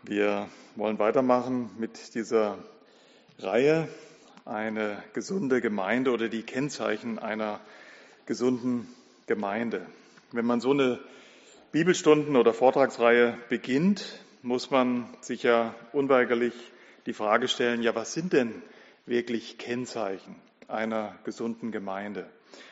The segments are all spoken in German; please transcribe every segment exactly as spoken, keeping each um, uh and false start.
Wir wollen weitermachen mit dieser Reihe, eine gesunde Gemeinde oder die Kennzeichen einer gesunden Gemeinde. Wenn man so eine Bibelstunden- oder Vortragsreihe beginnt, muss man sich ja unweigerlich die Frage stellen, ja, was sind denn wirklich Kennzeichen einer gesunden Gemeinde?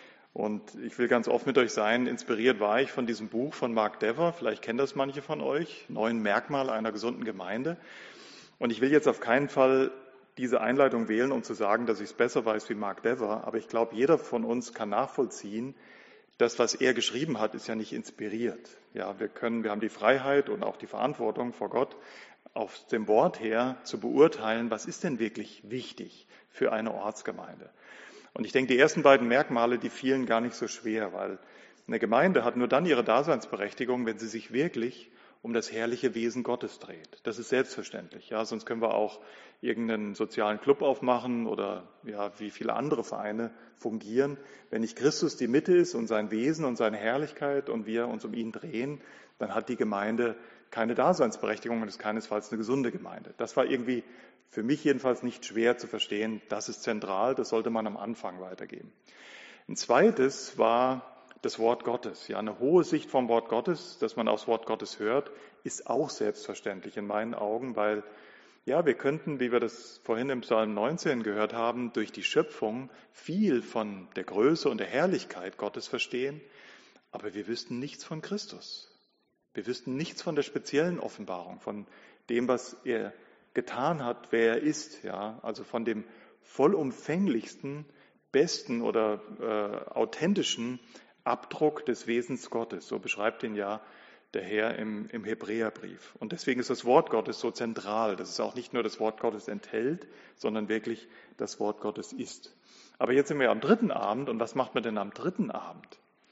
Und ich will ganz offen mit euch sein, inspiriert war ich von diesem Buch von Mark Dever, vielleicht kennen das manche von euch, Neun Merkmale einer gesunden Gemeinde. Und ich will jetzt auf keinen Fall diese Einleitung wählen, um zu sagen, dass ich es besser weiß wie Mark Dever, aber ich glaube, jeder von uns kann nachvollziehen, das, was er geschrieben hat, ist ja nicht inspiriert. Ja, wir können, wir haben die Freiheit und auch die Verantwortung vor Gott, auf dem Wort her zu beurteilen, was ist denn wirklich wichtig für eine Ortsgemeinde. Und ich denke, die ersten beiden Merkmale, die fielen gar nicht so schwer, weil eine Gemeinde hat nur dann ihre Daseinsberechtigung, wenn sie sich wirklich um das herrliche Wesen Gottes dreht. Das ist selbstverständlich. Ja, sonst können wir auch irgendeinen sozialen Club aufmachen oder ja, wie viele andere Vereine fungieren. Wenn nicht Christus die Mitte ist und sein Wesen und seine Herrlichkeit und wir uns um ihn drehen, dann hat die Gemeinde keine Daseinsberechtigung und ist keinesfalls eine gesunde Gemeinde. Das war irgendwie für mich jedenfalls nicht schwer zu verstehen. Das ist zentral, das sollte man am Anfang weitergeben. Ein zweites war das Wort Gottes. Ja, eine hohe Sicht vom Wort Gottes, dass man aufs Wort Gottes hört, ist auch selbstverständlich in meinen Augen, weil ja, wir könnten, wie wir das vorhin im Psalm neunzehn gehört haben, durch die Schöpfung viel von der Größe und der Herrlichkeit Gottes verstehen, aber wir wüssten nichts von Christus. Wir wüssten nichts von der speziellen Offenbarung, von dem, was er getan hat, wer er ist, ja, also von dem vollumfänglichsten, besten oder äh, authentischen Abdruck des Wesens Gottes. So beschreibt ihn ja der Herr im, im Hebräerbrief. Und deswegen ist das Wort Gottes so zentral, dass es auch nicht nur das Wort Gottes enthält, sondern wirklich das Wort Gottes ist. Aber jetzt sind wir am dritten Abend, und was macht man denn am dritten Abend?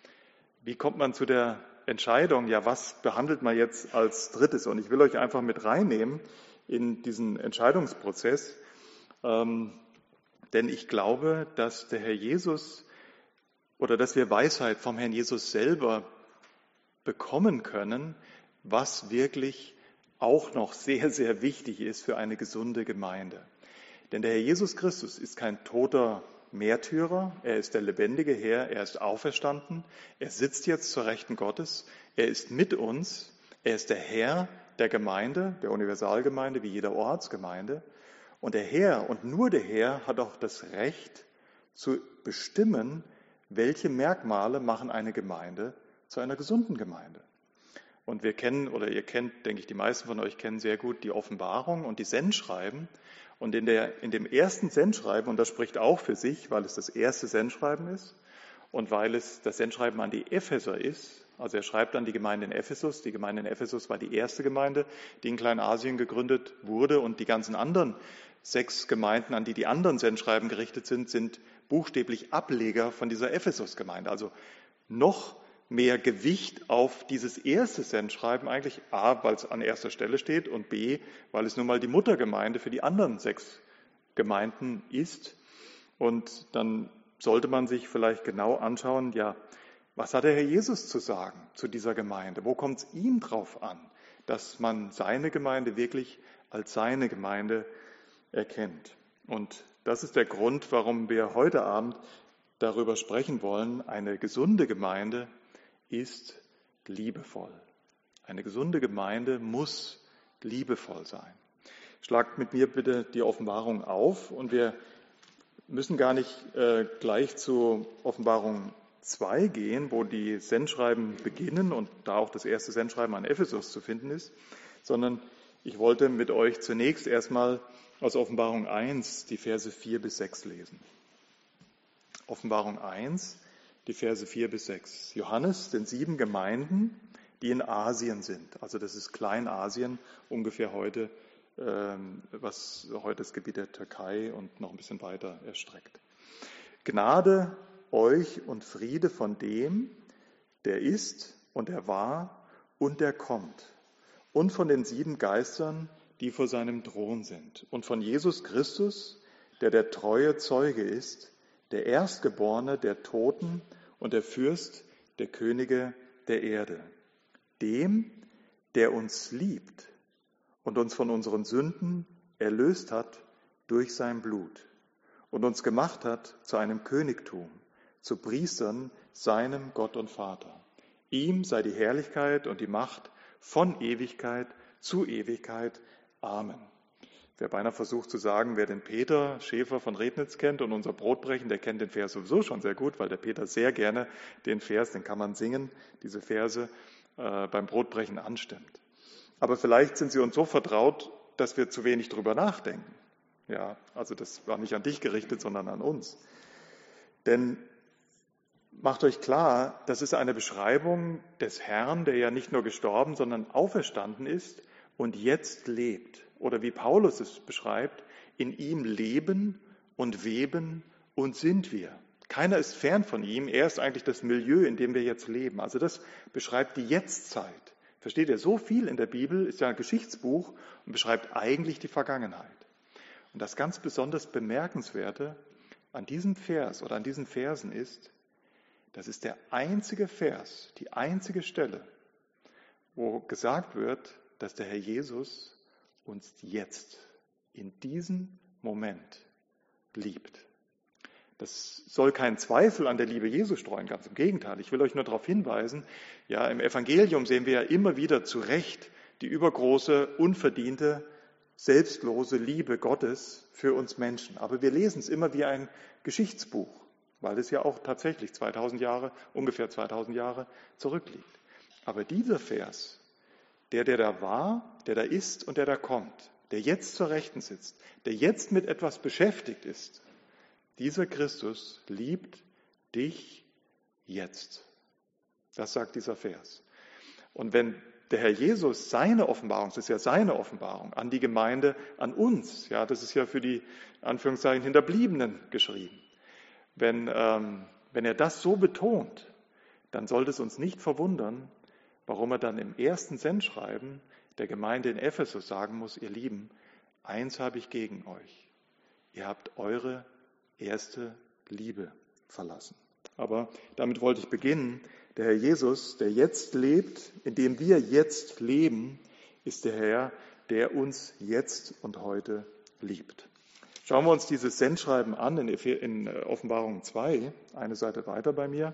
Wie kommt man zu der Entscheidung, ja, was behandelt man jetzt als drittes? Und ich will euch einfach mit reinnehmen in diesen Entscheidungsprozess, ähm, denn ich glaube, dass der Herr Jesus oder dass wir Weisheit vom Herrn Jesus selber bekommen können, was wirklich auch noch sehr, sehr wichtig ist für eine gesunde Gemeinde. Denn der Herr Jesus Christus ist kein toter Märtyrer, er ist der lebendige Herr, er ist auferstanden, er sitzt jetzt zur Rechten Gottes, er ist mit uns, er ist der Herr der Gemeinde, der Universalgemeinde, wie jeder Ortsgemeinde. Und der Herr und nur der Herr hat auch das Recht zu bestimmen, welche Merkmale machen eine Gemeinde zu einer gesunden Gemeinde. Und wir kennen, oder ihr kennt, denke ich, die meisten von euch kennen sehr gut die Offenbarung und die Sendschreiben. Und in, der, in dem ersten Sendschreiben, und das spricht auch für sich, weil es das erste Sendschreiben ist und weil es das Sendschreiben an die Epheser ist, also er schreibt an die Gemeinde in Ephesus. Die Gemeinde in Ephesus war die erste Gemeinde, die in Kleinasien gegründet wurde, und die ganzen anderen sechs Gemeinden, an die die anderen Sendschreiben gerichtet sind, sind buchstäblich Ableger von dieser Ephesus-Gemeinde. Also noch mehr Gewicht auf dieses erste Sendschreiben eigentlich, A, weil es an erster Stelle steht, und B, weil es nun mal die Muttergemeinde für die anderen sechs Gemeinden ist. Und dann sollte man sich vielleicht genau anschauen, ja, was hat der Herr Jesus zu sagen zu dieser Gemeinde? Wo kommt es ihm drauf an, dass man seine Gemeinde wirklich als seine Gemeinde erkennt? Und das ist der Grund, warum wir heute Abend darüber sprechen wollen. Eine gesunde Gemeinde ist liebevoll. Eine gesunde Gemeinde muss liebevoll sein. Schlagt mit mir bitte die Offenbarung auf, und wir müssen gar nicht äh, gleich zu Offenbarung zwei gehen, wo die Sendschreiben beginnen und da auch das erste Sendschreiben an Ephesus zu finden ist, sondern ich wollte mit euch zunächst erstmal aus Offenbarung eins die Verse vier bis sechs lesen. Offenbarung eins, die Verse vier bis sechs. Johannes, den sieben Gemeinden, die in Asien sind. Also das ist Kleinasien, ungefähr heute, ähm, was heute das Gebiet der Türkei und noch ein bisschen weiter erstreckt. Gnade euch und Friede von dem, der ist und der war und der kommt, und von den sieben Geistern, die vor seinem Thron sind, und von Jesus Christus, der der treue Zeuge ist, der Erstgeborene der Toten und der Fürst der Könige der Erde, dem, der uns liebt und uns von unseren Sünden erlöst hat durch sein Blut und uns gemacht hat zu einem Königtum, zu Priestern seinem Gott und Vater. Ihm sei die Herrlichkeit und die Macht von Ewigkeit zu Ewigkeit. Amen. Wer beinahe versucht zu sagen, wer den Peter Schäfer von Rednitz kennt und unser Brotbrechen, der kennt den Vers sowieso schon sehr gut, weil der Peter sehr gerne den Vers, den kann man singen, diese Verse äh, beim Brotbrechen anstimmt. Aber vielleicht sind sie uns so vertraut, dass wir zu wenig drüber nachdenken. Ja, also das war nicht an dich gerichtet, sondern an uns. Denn macht euch klar, das ist eine Beschreibung des Herrn, der ja nicht nur gestorben, sondern auferstanden ist und jetzt lebt. Oder wie Paulus es beschreibt, in ihm leben und weben und sind wir. Keiner ist fern von ihm, er ist eigentlich das Milieu, in dem wir jetzt leben. Also das beschreibt die Jetztzeit. Versteht ihr, so viel in der Bibel ist ja ein Geschichtsbuch und beschreibt eigentlich die Vergangenheit. Und das ganz besonders Bemerkenswerte an diesem Vers oder an diesen Versen ist, das ist der einzige Vers, die einzige Stelle, wo gesagt wird, dass der Herr Jesus uns jetzt, in diesem Moment, liebt. Das soll keinen Zweifel an der Liebe Jesu streuen, ganz im Gegenteil. Ich will euch nur darauf hinweisen, ja, im Evangelium sehen wir ja immer wieder zu Recht die übergroße, unverdiente, selbstlose Liebe Gottes für uns Menschen. Aber wir lesen es immer wie ein Geschichtsbuch, weil es ja auch tatsächlich zweitausend Jahre, ungefähr zweitausend Jahre zurückliegt. Aber dieser Vers, der, der da war, der da ist und der da kommt, der jetzt zur Rechten sitzt, der jetzt mit etwas beschäftigt ist, dieser Christus liebt dich jetzt. Das sagt dieser Vers. Und wenn der Herr Jesus seine Offenbarung, das ist ja seine Offenbarung, an die Gemeinde, an uns, ja, das ist ja für die, Anführungszeichen, Hinterbliebenen geschrieben. Wenn, ähm, wenn er das so betont, dann sollte es uns nicht verwundern, warum er dann im ersten Sendschreiben der Gemeinde in Ephesus sagen muss, ihr Lieben, eins habe ich gegen euch. Ihr habt eure erste Liebe verlassen. Aber damit wollte ich beginnen. Der Herr Jesus, der jetzt lebt, in dem wir jetzt leben, ist der Herr, der uns jetzt und heute liebt. Schauen wir uns dieses Sendschreiben an in, in Offenbarung zwei, eine Seite weiter bei mir,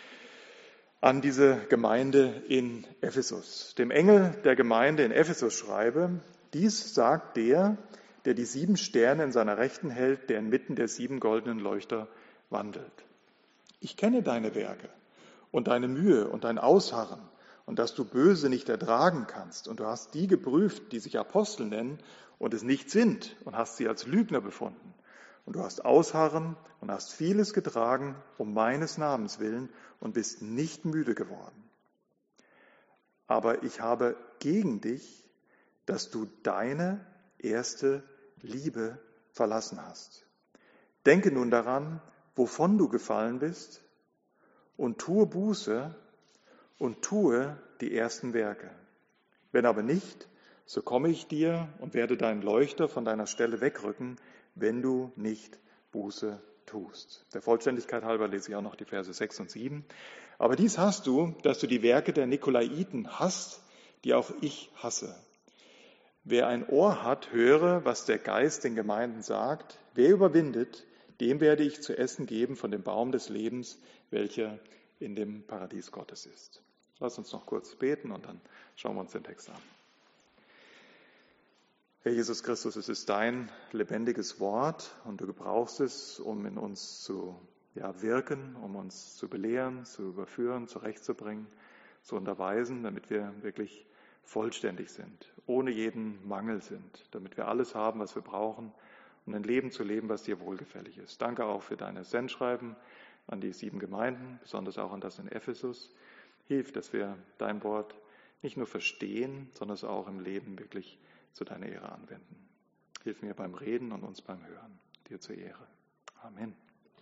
an diese Gemeinde in Ephesus. Dem Engel der Gemeinde in Ephesus schreibe, dies sagt der, der die sieben Sterne in seiner Rechten hält, der inmitten der sieben goldenen Leuchter wandelt. Ich kenne deine Werke und deine Mühe und dein Ausharren und dass du Böse nicht ertragen kannst. Und du hast die geprüft, die sich Apostel nennen und es nicht sind und hast sie als Lügner befunden. Und du hast Ausharren und hast vieles getragen um meines Namens willen und bist nicht müde geworden. Aber ich habe gegen dich, dass du deine erste Liebe verlassen hast. Denke nun daran, wovon du gefallen bist, und tue Buße und tue die ersten Werke. Wenn aber nicht, so komme ich dir und werde deinen Leuchter von deiner Stelle wegrücken, wenn du nicht Buße tust. Der Vollständigkeit halber lese ich auch noch die Verse sechs und sieben. Aber dies hast du, dass du die Werke der Nikolaiten hasst, die auch ich hasse. Wer ein Ohr hat, höre, was der Geist den Gemeinden sagt. Wer überwindet, dem werde ich zu essen geben von dem Baum des Lebens, welcher in dem Paradies Gottes ist. Lass uns noch kurz beten und dann schauen wir uns den Text an. Herr Jesus Christus, es ist dein lebendiges Wort und du gebrauchst es, um in uns zu ja, wirken, um uns zu belehren, zu überführen, zurechtzubringen, zu unterweisen, damit wir wirklich vollständig sind, ohne jeden Mangel sind, damit wir alles haben, was wir brauchen, um ein Leben zu leben, was dir wohlgefällig ist. Danke auch für deine Sendschreiben an die sieben Gemeinden, besonders auch an das in Ephesus. Hilf, dass wir dein Wort nicht nur verstehen, sondern es auch im Leben wirklich zu deiner Ehre anwenden. Hilf mir beim Reden und uns beim Hören. Dir zur Ehre. Amen.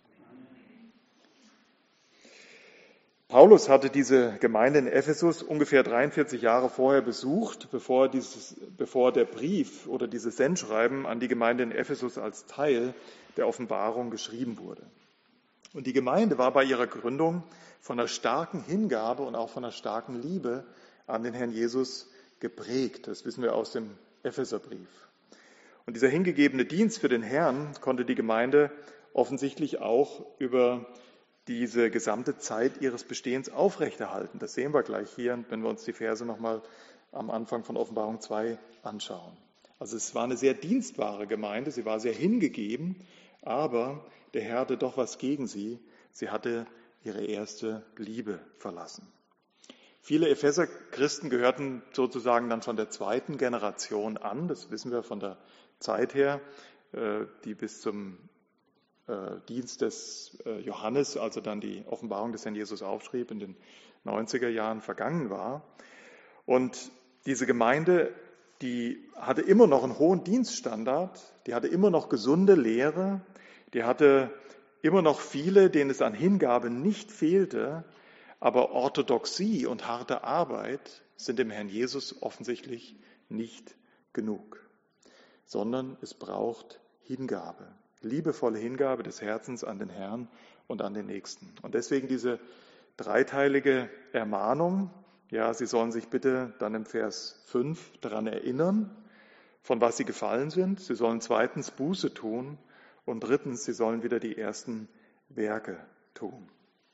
Paulus hatte diese Gemeinde in Ephesus ungefähr dreiundvierzig Jahre vorher besucht, bevor, dieses, bevor der Brief oder dieses Sendschreiben an die Gemeinde in Ephesus als Teil der Offenbarung geschrieben wurde. Und die Gemeinde war bei ihrer Gründung von einer starken Hingabe und auch von einer starken Liebe an den Herrn Jesus geprägt. Das wissen wir aus dem Epheserbrief. Und dieser hingegebene Dienst für den Herrn konnte die Gemeinde offensichtlich auch über diese gesamte Zeit ihres Bestehens aufrechterhalten. Das sehen wir gleich hier, wenn wir uns die Verse nochmal am Anfang von Offenbarung zwei anschauen. Also es war eine sehr dienstbare Gemeinde, sie war sehr hingegeben, aber der Herr hatte doch was gegen sie. Sie hatte ihre erste Liebe verlassen. Viele Epheser-Christen gehörten sozusagen dann schon der zweiten Generation an, das wissen wir von der Zeit her, die bis zum Dienst des Johannes, also dann die Offenbarung des Herrn Jesus aufschrieb, in den neunziger Jahren vergangen war. Und diese Gemeinde, die hatte immer noch einen hohen Dienststandard, die hatte immer noch gesunde Lehre, die hatte immer noch viele, denen es an Hingabe nicht fehlte, aber Orthodoxie und harte Arbeit sind dem Herrn Jesus offensichtlich nicht genug, sondern es braucht Hingabe. Liebevolle Hingabe des Herzens an den Herrn und an den Nächsten. Und deswegen diese dreiteilige Ermahnung, ja, Sie sollen sich bitte dann im Vers fünf daran erinnern, von was sie gefallen sind. Sie sollen zweitens Buße tun und drittens, sie sollen wieder die ersten Werke tun.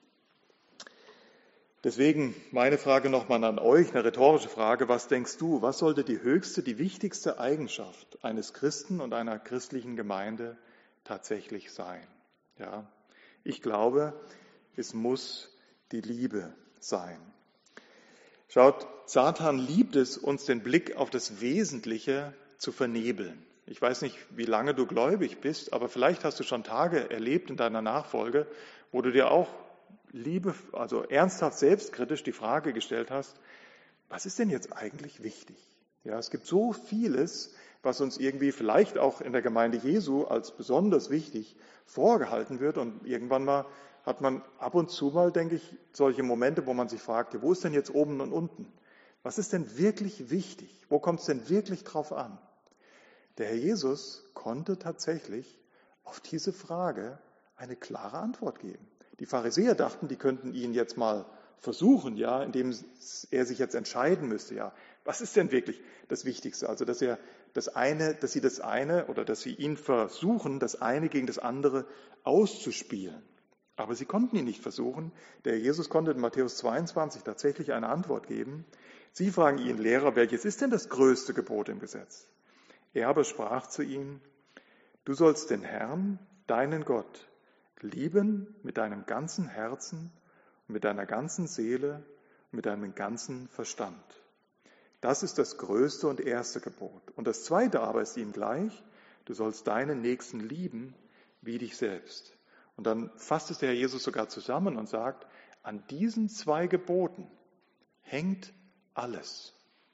Deswegen meine Frage nochmal an euch, eine rhetorische Frage. Was denkst du, was sollte die höchste, die wichtigste Eigenschaft eines Christen und einer christlichen Gemeinde tatsächlich sein? Ja, ich glaube, es muss die Liebe sein. Schaut, Satan liebt es, uns den Blick auf das Wesentliche zu vernebeln. Ich weiß nicht, wie lange du gläubig bist, aber vielleicht hast du schon Tage erlebt in deiner Nachfolge, wo du dir auch Liebe, also ernsthaft selbstkritisch die Frage gestellt hast, was ist denn jetzt eigentlich wichtig? Ja, es gibt so vieles, was uns irgendwie vielleicht auch in der Gemeinde Jesu als besonders wichtig vorgehalten wird. Und irgendwann mal hat man ab und zu mal, denke ich, solche Momente, wo man sich fragt, wo ist denn jetzt oben und unten? Was ist denn wirklich wichtig? Wo kommt es denn wirklich drauf an? Der Herr Jesus konnte tatsächlich auf diese Frage eine klare Antwort geben. Die Pharisäer dachten, die könnten ihn jetzt mal versuchen, ja, indem er sich jetzt entscheiden müsste, ja, was ist denn wirklich das Wichtigste? Also, dass er das eine, dass sie das eine oder dass sie ihn versuchen, das eine gegen das andere auszuspielen. Aber sie konnten ihn nicht versuchen. Der Jesus konnte in Matthäus zweiundzwanzig tatsächlich eine Antwort geben. Sie fragen ihn, Lehrer, welches ist denn das größte Gebot im Gesetz? Er aber sprach zu ihnen, du sollst den Herrn, deinen Gott, lieben mit deinem ganzen Herzen, mit deiner ganzen Seele, mit deinem ganzen Verstand. Das ist das größte und erste Gebot. Und das zweite aber ist ihm gleich, du sollst deinen Nächsten lieben wie dich selbst. Und dann fasst es der Herr Jesus sogar zusammen und sagt, an diesen zwei Geboten hängt alles.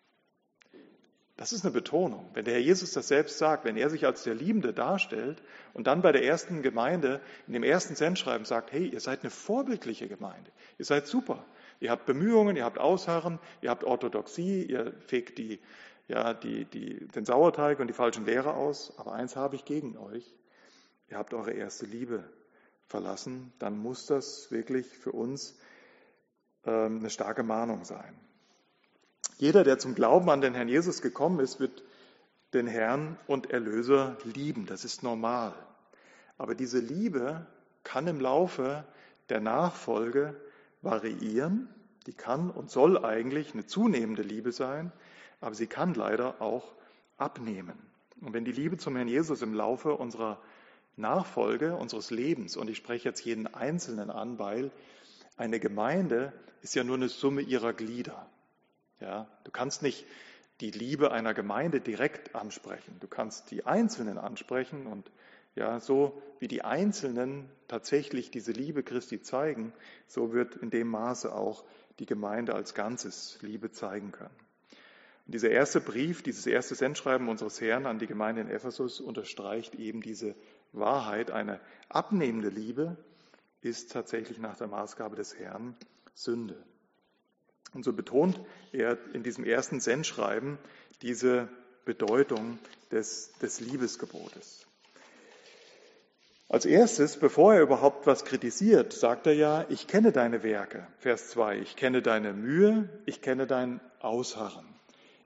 Das ist eine Betonung. Wenn der Herr Jesus das selbst sagt, wenn er sich als der Liebende darstellt und dann bei der ersten Gemeinde, in dem ersten Sendschreiben sagt, hey, ihr seid eine vorbildliche Gemeinde, ihr seid super, ihr habt Bemühungen, ihr habt Ausharren, ihr habt Orthodoxie, ihr fegt die, ja, die, die, den Sauerteig und die falschen Lehrer aus, aber eins habe ich gegen euch, ihr habt eure erste Liebe verlassen, dann muss das wirklich für uns ähm, eine starke Mahnung sein. Jeder, der zum Glauben an den Herrn Jesus gekommen ist, wird den Herrn und Erlöser lieben. Das ist normal. Aber diese Liebe kann im Laufe der Nachfolge variieren. Die kann und soll eigentlich eine zunehmende Liebe sein, aber sie kann leider auch abnehmen. Und wenn die Liebe zum Herrn Jesus im Laufe unserer Nachfolge, unseres Lebens, und ich spreche jetzt jeden Einzelnen an, weil eine Gemeinde ist ja nur eine Summe ihrer Glieder. Ja, du kannst nicht die Liebe einer Gemeinde direkt ansprechen. Du kannst die Einzelnen ansprechen und ja, so wie die Einzelnen tatsächlich diese Liebe Christi zeigen, so wird in dem Maße auch die Gemeinde als Ganzes Liebe zeigen können. Und dieser erste Brief, dieses erste Sendschreiben unseres Herrn an die Gemeinde in Ephesus unterstreicht eben diese Wahrheit. Eine abnehmende Liebe ist tatsächlich nach der Maßgabe des Herrn Sünde. Und so betont er in diesem ersten Sendschreiben diese Bedeutung des, des Liebesgebotes. Als erstes, bevor er überhaupt was kritisiert, sagt er ja, ich kenne deine Werke. Vers zwei, ich kenne deine Mühe, ich kenne dein Ausharren.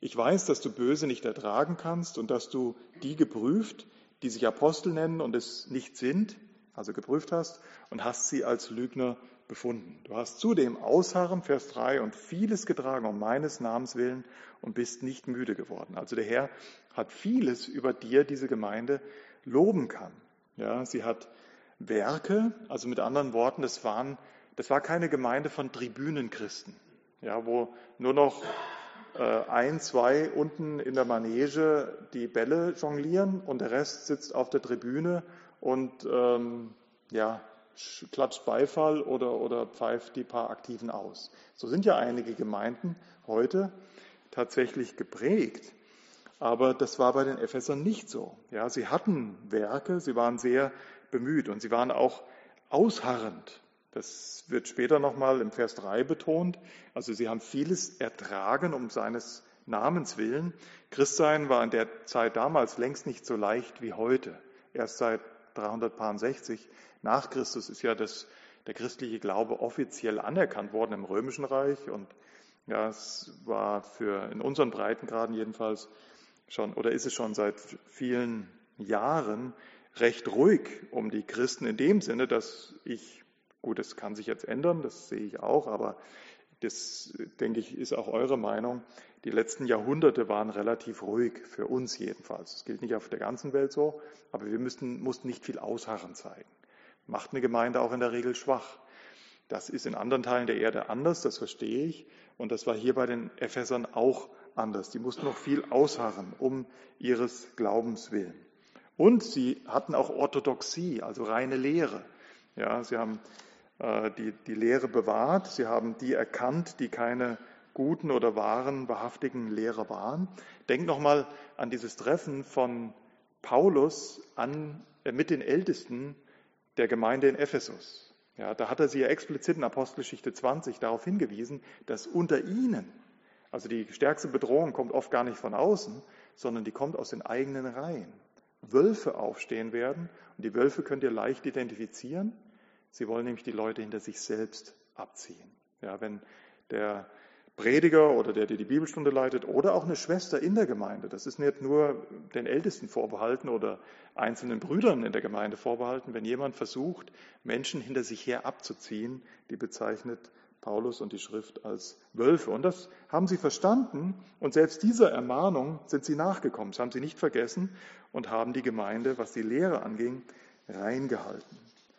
ich weiß, dass du Böse nicht ertragen kannst und dass du die geprüft, die sich Apostel nennen und es nicht sind, also geprüft hast, und hast sie als Lügner befunden. Du hast zudem Ausharren, Vers drei, und vieles getragen um meines Namens willen und bist nicht müde geworden. Also der Herr hat vieles über dir, diese Gemeinde, loben kann. Ja, sie hat Werke, also mit anderen Worten, das waren, das war keine Gemeinde von Tribünenchristen, ja, wo nur noch äh, ein, zwei unten in der Manege die Bälle jonglieren und der Rest sitzt auf der Tribüne und ähm, ja, klatscht Beifall oder, oder pfeift die paar Aktiven aus. So sind ja einige Gemeinden heute tatsächlich geprägt. Aber das war bei den Ephesern nicht so. Ja, sie hatten Werke, sie waren sehr bemüht und sie waren auch ausharrend. Das wird später nochmal im Vers drei betont. Also sie haben vieles ertragen um seines Namens willen. Christsein war in der Zeit damals längst nicht so leicht wie heute. Erst seit dreihundertsechzig nach Christus ist ja das, der christliche Glaube offiziell anerkannt worden im Römischen Reich. Und ja, es war für in unseren Breitengraden jedenfalls schon, oder ist es schon seit vielen Jahren recht ruhig um die Christen in dem Sinne, dass ich, gut, das kann sich jetzt ändern, das sehe ich auch, aber das, denke ich, ist auch eure Meinung. Die letzten Jahrhunderte waren relativ ruhig, für uns jedenfalls. Das gilt nicht auf der ganzen Welt so, aber wir müssten, mussten nicht viel Ausharren zeigen. Macht eine Gemeinde auch in der Regel schwach. Das ist in anderen Teilen der Erde anders, das verstehe ich. Und das war hier bei den Ephesern auch anders. Die mussten noch viel ausharren, um ihres Glaubens willen. Und sie hatten auch Orthodoxie, also reine Lehre. Ja, sie haben äh, die, die Lehre bewahrt, sie haben die erkannt, die keine guten oder wahren, wahrhaftigen Lehrer waren. Denkt nochmal an dieses Treffen von Paulus an, äh, mit den Ältesten der Gemeinde in Ephesus. Ja, da hat er sie ja explizit in Apostelgeschichte zwanzig darauf hingewiesen, dass unter ihnen, also die stärkste Bedrohung kommt oft gar nicht von außen, sondern die kommt aus den eigenen Reihen, Wölfe aufstehen werden. Und die Wölfe könnt ihr leicht identifizieren. Sie wollen nämlich die Leute hinter sich selbst abziehen. Ja, wenn der Prediger oder der, der die Bibelstunde leitet oder auch eine Schwester in der Gemeinde, das ist nicht nur den Ältesten vorbehalten oder einzelnen Brüdern in der Gemeinde vorbehalten, wenn jemand versucht, Menschen hinter sich her abzuziehen, die bezeichnet Paulus und die Schrift als Wölfe. Und das haben sie verstanden und selbst dieser Ermahnung sind sie nachgekommen. Das haben sie nicht vergessen und haben die Gemeinde, was die Lehre anging, reingehalten.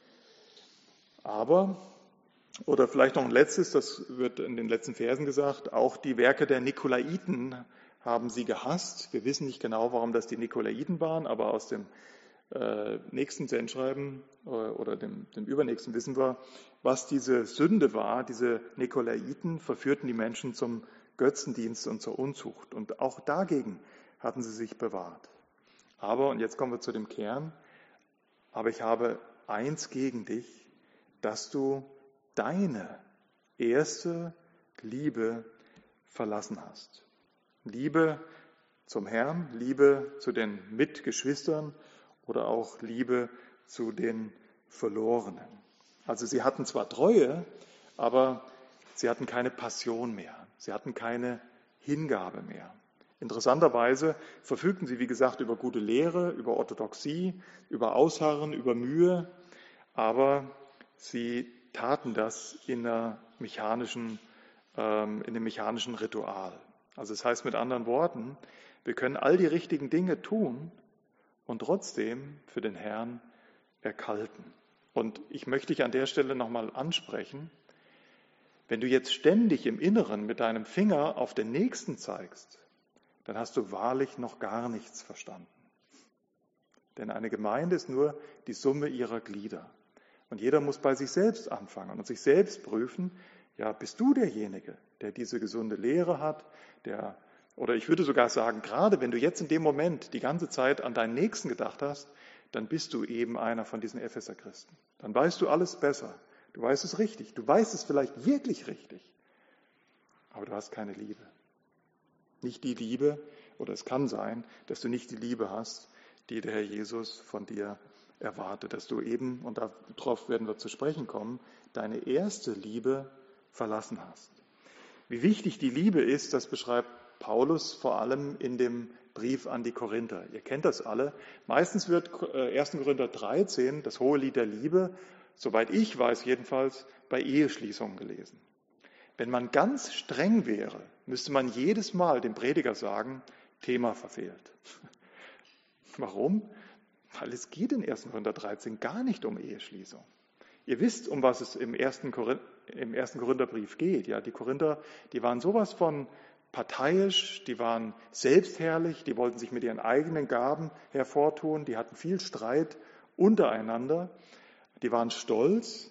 Aber, oder vielleicht noch ein letztes, das wird in den letzten Versen gesagt, auch die Werke der Nikolaiten haben sie gehasst. Wir wissen nicht genau, warum das die Nikolaiten waren, aber aus dem äh, nächsten Sendschreiben äh, oder dem, dem übernächsten wissen wir, was diese Sünde war. Diese Nikolaiten verführten die Menschen zum Götzendienst und zur Unzucht. Und auch dagegen hatten sie sich bewahrt. Aber, und jetzt kommen wir zu dem Kern, aber ich habe eins gegen dich, dass du deine erste Liebe verlassen hast. Liebe zum Herrn, Liebe zu den Mitgeschwistern oder auch Liebe zu den Verlorenen. Also sie hatten zwar Treue, aber sie hatten keine Passion mehr. Sie hatten keine Hingabe mehr. Interessanterweise verfügten sie, wie gesagt, über gute Lehre, über Orthodoxie, über Ausharren, über Mühe, aber sie taten das in, einer mechanischen, ähm, in einem mechanischen Ritual. Also das heißt mit anderen Worten, wir können all die richtigen Dinge tun und trotzdem für den Herrn erkalten. Und ich möchte dich an der Stelle nochmal ansprechen, wenn du jetzt ständig im Inneren mit deinem Finger auf den Nächsten zeigst, dann hast du wahrlich noch gar nichts verstanden. Denn eine Gemeinde ist nur die Summe ihrer Glieder. Und jeder muss bei sich selbst anfangen und sich selbst prüfen, ja, bist du derjenige, der diese gesunde Lehre hat, der, oder ich würde sogar sagen, gerade wenn du jetzt in dem Moment die ganze Zeit an deinen Nächsten gedacht hast, dann bist du eben einer von diesen Epheser-Christen. Dann weißt du alles besser. Du weißt es richtig. Du weißt es vielleicht wirklich richtig. Aber du hast keine Liebe. Nicht die Liebe, oder es kann sein, dass du nicht die Liebe hast, die der Herr Jesus von dir erwartet. Dass du eben, und darauf werden wir zu sprechen kommen, deine erste Liebe verlassen hast. Wie wichtig die Liebe ist, das beschreibt Paulus vor allem in dem Brief an die Korinther. Ihr kennt das alle. Meistens wird erster Korinther dreizehn, das hohe Lied der Liebe, soweit ich weiß jedenfalls, bei Eheschließungen gelesen. Wenn man ganz streng wäre, müsste man jedes Mal dem Prediger sagen, Thema verfehlt. Warum? Weil es geht in erster Korinther dreizehn gar nicht um Eheschließung. Ihr wisst, um was es im ersten Korintherbrief geht. Ja, die Korinther, die waren sowas von parteiisch, die waren selbstherrlich, die wollten sich mit ihren eigenen Gaben hervortun, die hatten viel Streit untereinander, die waren stolz.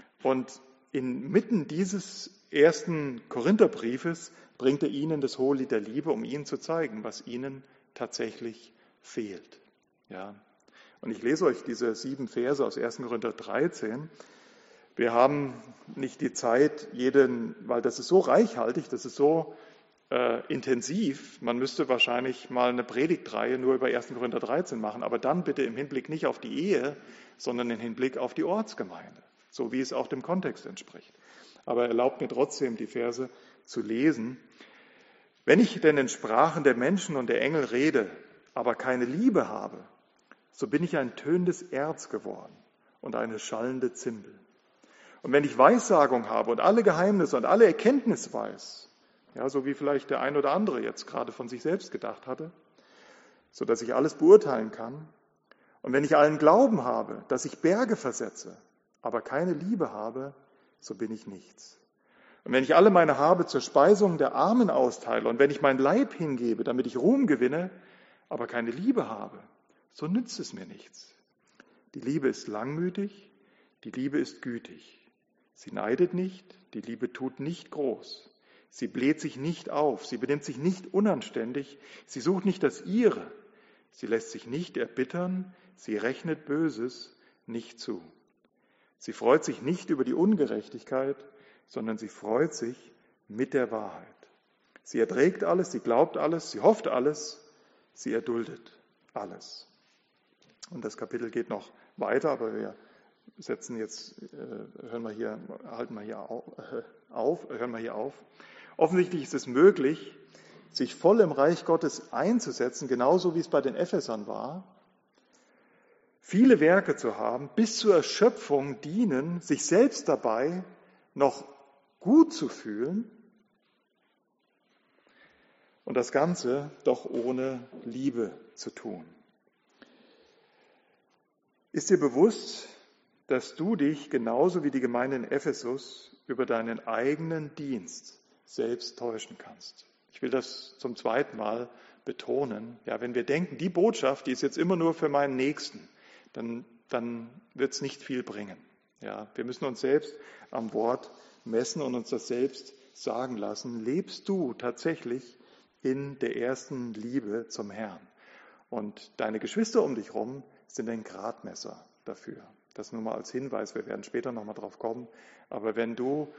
Und inmitten dieses ersten Korintherbriefes bringt er ihnen das hohe Lied der Liebe, um ihnen zu zeigen, was ihnen tatsächlich fehlt. Ja. Und ich lese euch diese sieben Verse aus erster Korinther dreizehn. Wir haben nicht die Zeit, jeden, weil das ist so reichhaltig, das ist so äh, intensiv, man müsste wahrscheinlich mal eine Predigtreihe nur über erster Korinther dreizehn machen, aber dann bitte im Hinblick nicht auf die Ehe, sondern im Hinblick auf die Ortsgemeinde, so wie es auch dem Kontext entspricht. Aber erlaubt mir trotzdem, die Verse zu lesen. Wenn ich denn in Sprachen der Menschen und der Engel rede, aber keine Liebe habe, so bin ich ein tönendes Erz geworden und eine schallende Zimbel. Und wenn ich Weissagung habe und alle Geheimnisse und alle Erkenntnis weiß, ja, so wie vielleicht der ein oder andere jetzt gerade von sich selbst gedacht hatte, so dass ich alles beurteilen kann, und wenn ich allen Glauben habe, dass ich Berge versetze, aber keine Liebe habe, so bin ich nichts. Und wenn ich alle meine Habe zur Speisung der Armen austeile und wenn ich mein Leib hingebe, damit ich Ruhm gewinne, aber keine Liebe habe, so nützt es mir nichts. Die Liebe ist langmütig, die Liebe ist gütig. Sie neidet nicht, die Liebe tut nicht groß. Sie bläht sich nicht auf, sie benimmt sich nicht unanständig, sie sucht nicht das Ihre. Sie lässt sich nicht erbittern, sie rechnet Böses nicht zu. Sie freut sich nicht über die Ungerechtigkeit, sondern sie freut sich mit der Wahrheit. Sie erträgt alles, sie glaubt alles, sie hofft alles, sie erduldet alles. Und das Kapitel geht noch weiter, aber wir setzen jetzt, äh, hören wir hier, halten wir hier auf, hören wir hier auf. Offensichtlich ist es möglich, sich voll im Reich Gottes einzusetzen, genauso wie es bei den Ephesern war, viele Werke zu haben, bis zur Erschöpfung dienen, sich selbst dabei noch gut zu fühlen und das Ganze doch ohne Liebe zu tun. Ist dir bewusst, dass du dich genauso wie die Gemeinde in Ephesus über deinen eigenen Dienst selbst täuschen kannst? Ich will das zum zweiten Mal betonen. Ja, wenn wir denken, die Botschaft, die ist jetzt immer nur für meinen Nächsten, dann, dann wird es nicht viel bringen. Ja, wir müssen uns selbst am Wort messen und uns das selbst sagen lassen. Lebst du tatsächlich in der ersten Liebe zum Herrn? Und deine Geschwister um dich herum sind ein Gradmesser dafür. Das nur mal als Hinweis, wir werden später nochmal drauf kommen. Aber wenn du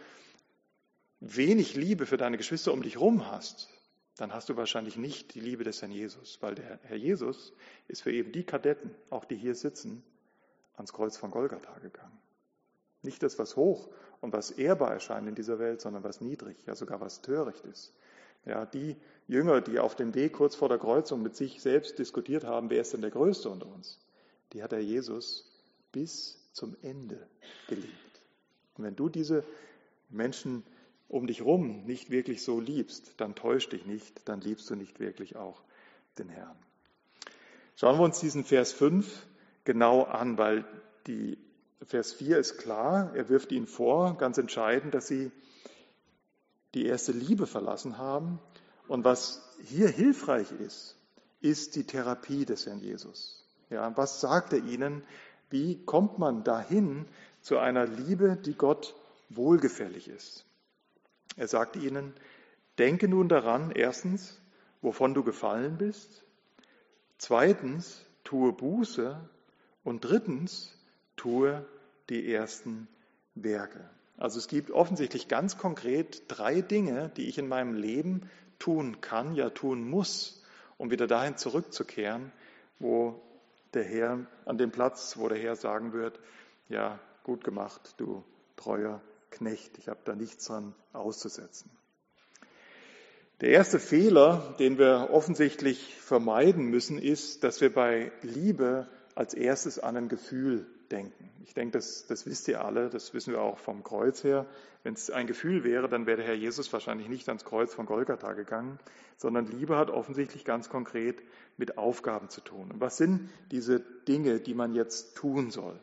wenig Liebe für deine Geschwister um dich herum hast, dann hast du wahrscheinlich nicht die Liebe des Herrn Jesus, weil der Herr Jesus ist für eben die Kadetten, auch die hier sitzen, ans Kreuz von Golgatha gegangen. Nicht das, was hoch und was ehrbar erscheint in dieser Welt, sondern was niedrig, ja sogar was töricht ist. Ja, die Jünger, die auf dem Weg kurz vor der Kreuzung mit sich selbst diskutiert haben, wer ist denn der Größte unter uns, die hat der Jesus bis zum Ende geliebt. Und wenn du diese Menschen um dich rum nicht wirklich so liebst, dann täusch dich nicht, dann liebst du nicht wirklich auch den Herrn. Schauen wir uns diesen Vers fünf genau an, weil die Vers vier ist klar, er wirft ihnen vor, ganz entscheidend, dass sie die erste Liebe verlassen haben. Und was hier hilfreich ist, ist die Therapie des Herrn Jesus. Ja, was sagt er ihnen? Wie kommt man dahin zu einer Liebe, die Gott wohlgefällig ist? Er sagt ihnen, denke nun daran, erstens, wovon du gefallen bist, zweitens, tue Buße und drittens, tue die ersten Werke. Also es gibt offensichtlich ganz konkret drei Dinge, die ich in meinem Leben tun kann, ja tun muss, um wieder dahin zurückzukehren, wo der Herr, an dem Platz, wo der Herr sagen wird, ja, gut gemacht, du treuer Knecht, ich habe da nichts dran auszusetzen. Der erste Fehler, den wir offensichtlich vermeiden müssen, ist, dass wir bei Liebe als erstes an ein Gefühl denken. Ich denke, das, das wisst ihr alle, das wissen wir auch vom Kreuz her. Wenn es ein Gefühl wäre, dann wäre der Herr Jesus wahrscheinlich nicht ans Kreuz von Golgatha gegangen, sondern Liebe hat offensichtlich ganz konkret mit Aufgaben zu tun. Und was sind diese Dinge, die man jetzt tun soll?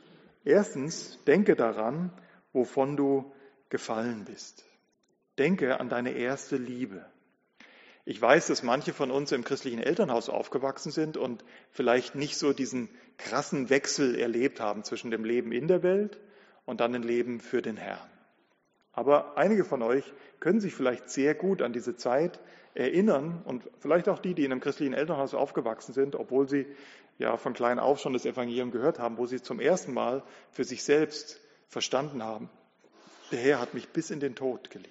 Erstens, denke daran, wovon du gefallen bist. Denke an deine erste Liebe. Ich weiß, dass manche von uns im christlichen Elternhaus aufgewachsen sind und vielleicht nicht so diesen krassen Wechsel erlebt haben zwischen dem Leben in der Welt und dann dem Leben für den Herrn. Aber einige von euch können sich vielleicht sehr gut an diese Zeit erinnern und vielleicht auch die, die in einem christlichen Elternhaus aufgewachsen sind, obwohl sie ja von klein auf schon das Evangelium gehört haben, wo sie zum ersten Mal für sich selbst verstanden haben: Der Herr hat mich bis in den Tod geliebt.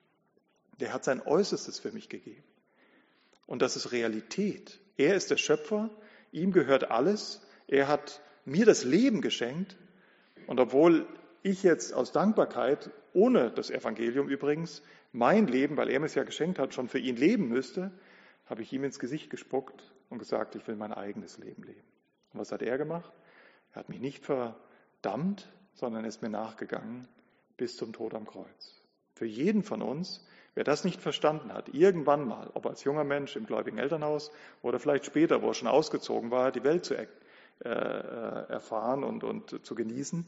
Der hat sein Äußerstes für mich gegeben. Und das ist Realität. Er ist der Schöpfer, ihm gehört alles. Er hat mir das Leben geschenkt. Und obwohl ich jetzt aus Dankbarkeit, ohne das Evangelium übrigens, mein Leben, weil er mir es ja geschenkt hat, schon für ihn leben müsste, habe ich ihm ins Gesicht gespuckt und gesagt, ich will mein eigenes Leben leben. Und was hat er gemacht? Er hat mich nicht verdammt, sondern ist mir nachgegangen bis zum Tod am Kreuz. Für jeden von uns, wer das nicht verstanden hat, irgendwann mal, ob als junger Mensch im gläubigen Elternhaus oder vielleicht später, wo er schon ausgezogen war, die Welt zu er, äh, erfahren und, und zu genießen,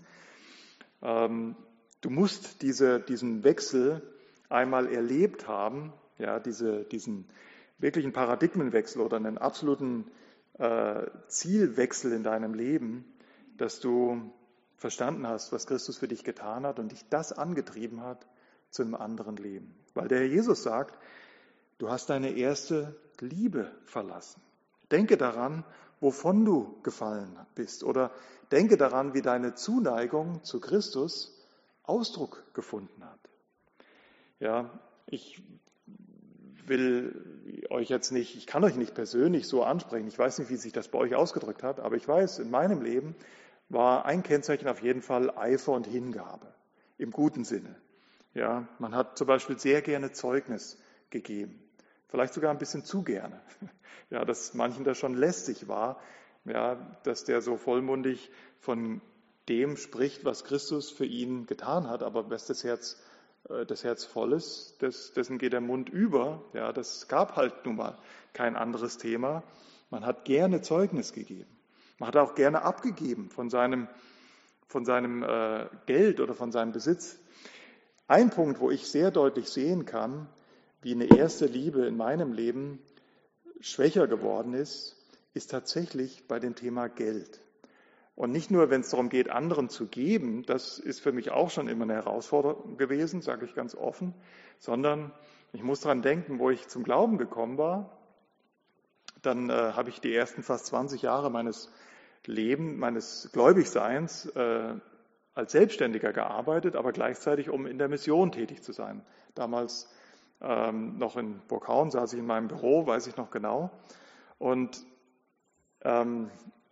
ähm, du musst diese, diesen Wechsel einmal erlebt haben, ja, diese, diesen wirklichen Paradigmenwechsel oder einen absoluten äh, Zielwechsel in deinem Leben, dass du verstanden hast, was Christus für dich getan hat und dich das angetrieben hat zu einem anderen Leben. Weil der Herr Jesus sagt, du hast deine erste Liebe verlassen. Denke daran, wovon du gefallen bist. Oder denke daran, wie deine Zuneigung zu Christus Ausdruck gefunden hat. Ja, ich will euch jetzt nicht, ich kann euch nicht persönlich so ansprechen. Ich weiß nicht, wie sich das bei euch ausgedrückt hat, aber ich weiß, in meinem Leben war ein Kennzeichen auf jeden Fall Eifer und Hingabe. Im guten Sinne. Ja, man hat zum Beispiel sehr gerne Zeugnis gegeben. Vielleicht sogar ein bisschen zu gerne. Ja, dass manchen das schon lästig war, ja, dass der so vollmundig von dem spricht, was Christus für ihn getan hat. Aber was das Herz, das Herz voll ist, das, dessen geht der Mund über. Ja, das gab halt nun mal kein anderes Thema. Man hat gerne Zeugnis gegeben. Man hat auch gerne abgegeben von seinem, von seinem äh, Geld oder von seinem Besitz. Ein Punkt, wo ich sehr deutlich sehen kann, wie eine erste Liebe in meinem Leben schwächer geworden ist, ist tatsächlich bei dem Thema Geld. Und nicht nur, wenn es darum geht, anderen zu geben, das ist für mich auch schon immer eine Herausforderung gewesen, sage ich ganz offen, sondern ich muss daran denken, wo ich zum Glauben gekommen war, dann äh, habe ich die ersten fast zwanzig Jahre meines Lebens, meines Gläubigseins äh, als Selbstständiger gearbeitet, aber gleichzeitig, um in der Mission tätig zu sein. Damals ähm, noch in Burghauen saß ich in meinem Büro, weiß ich noch genau. Und ähm,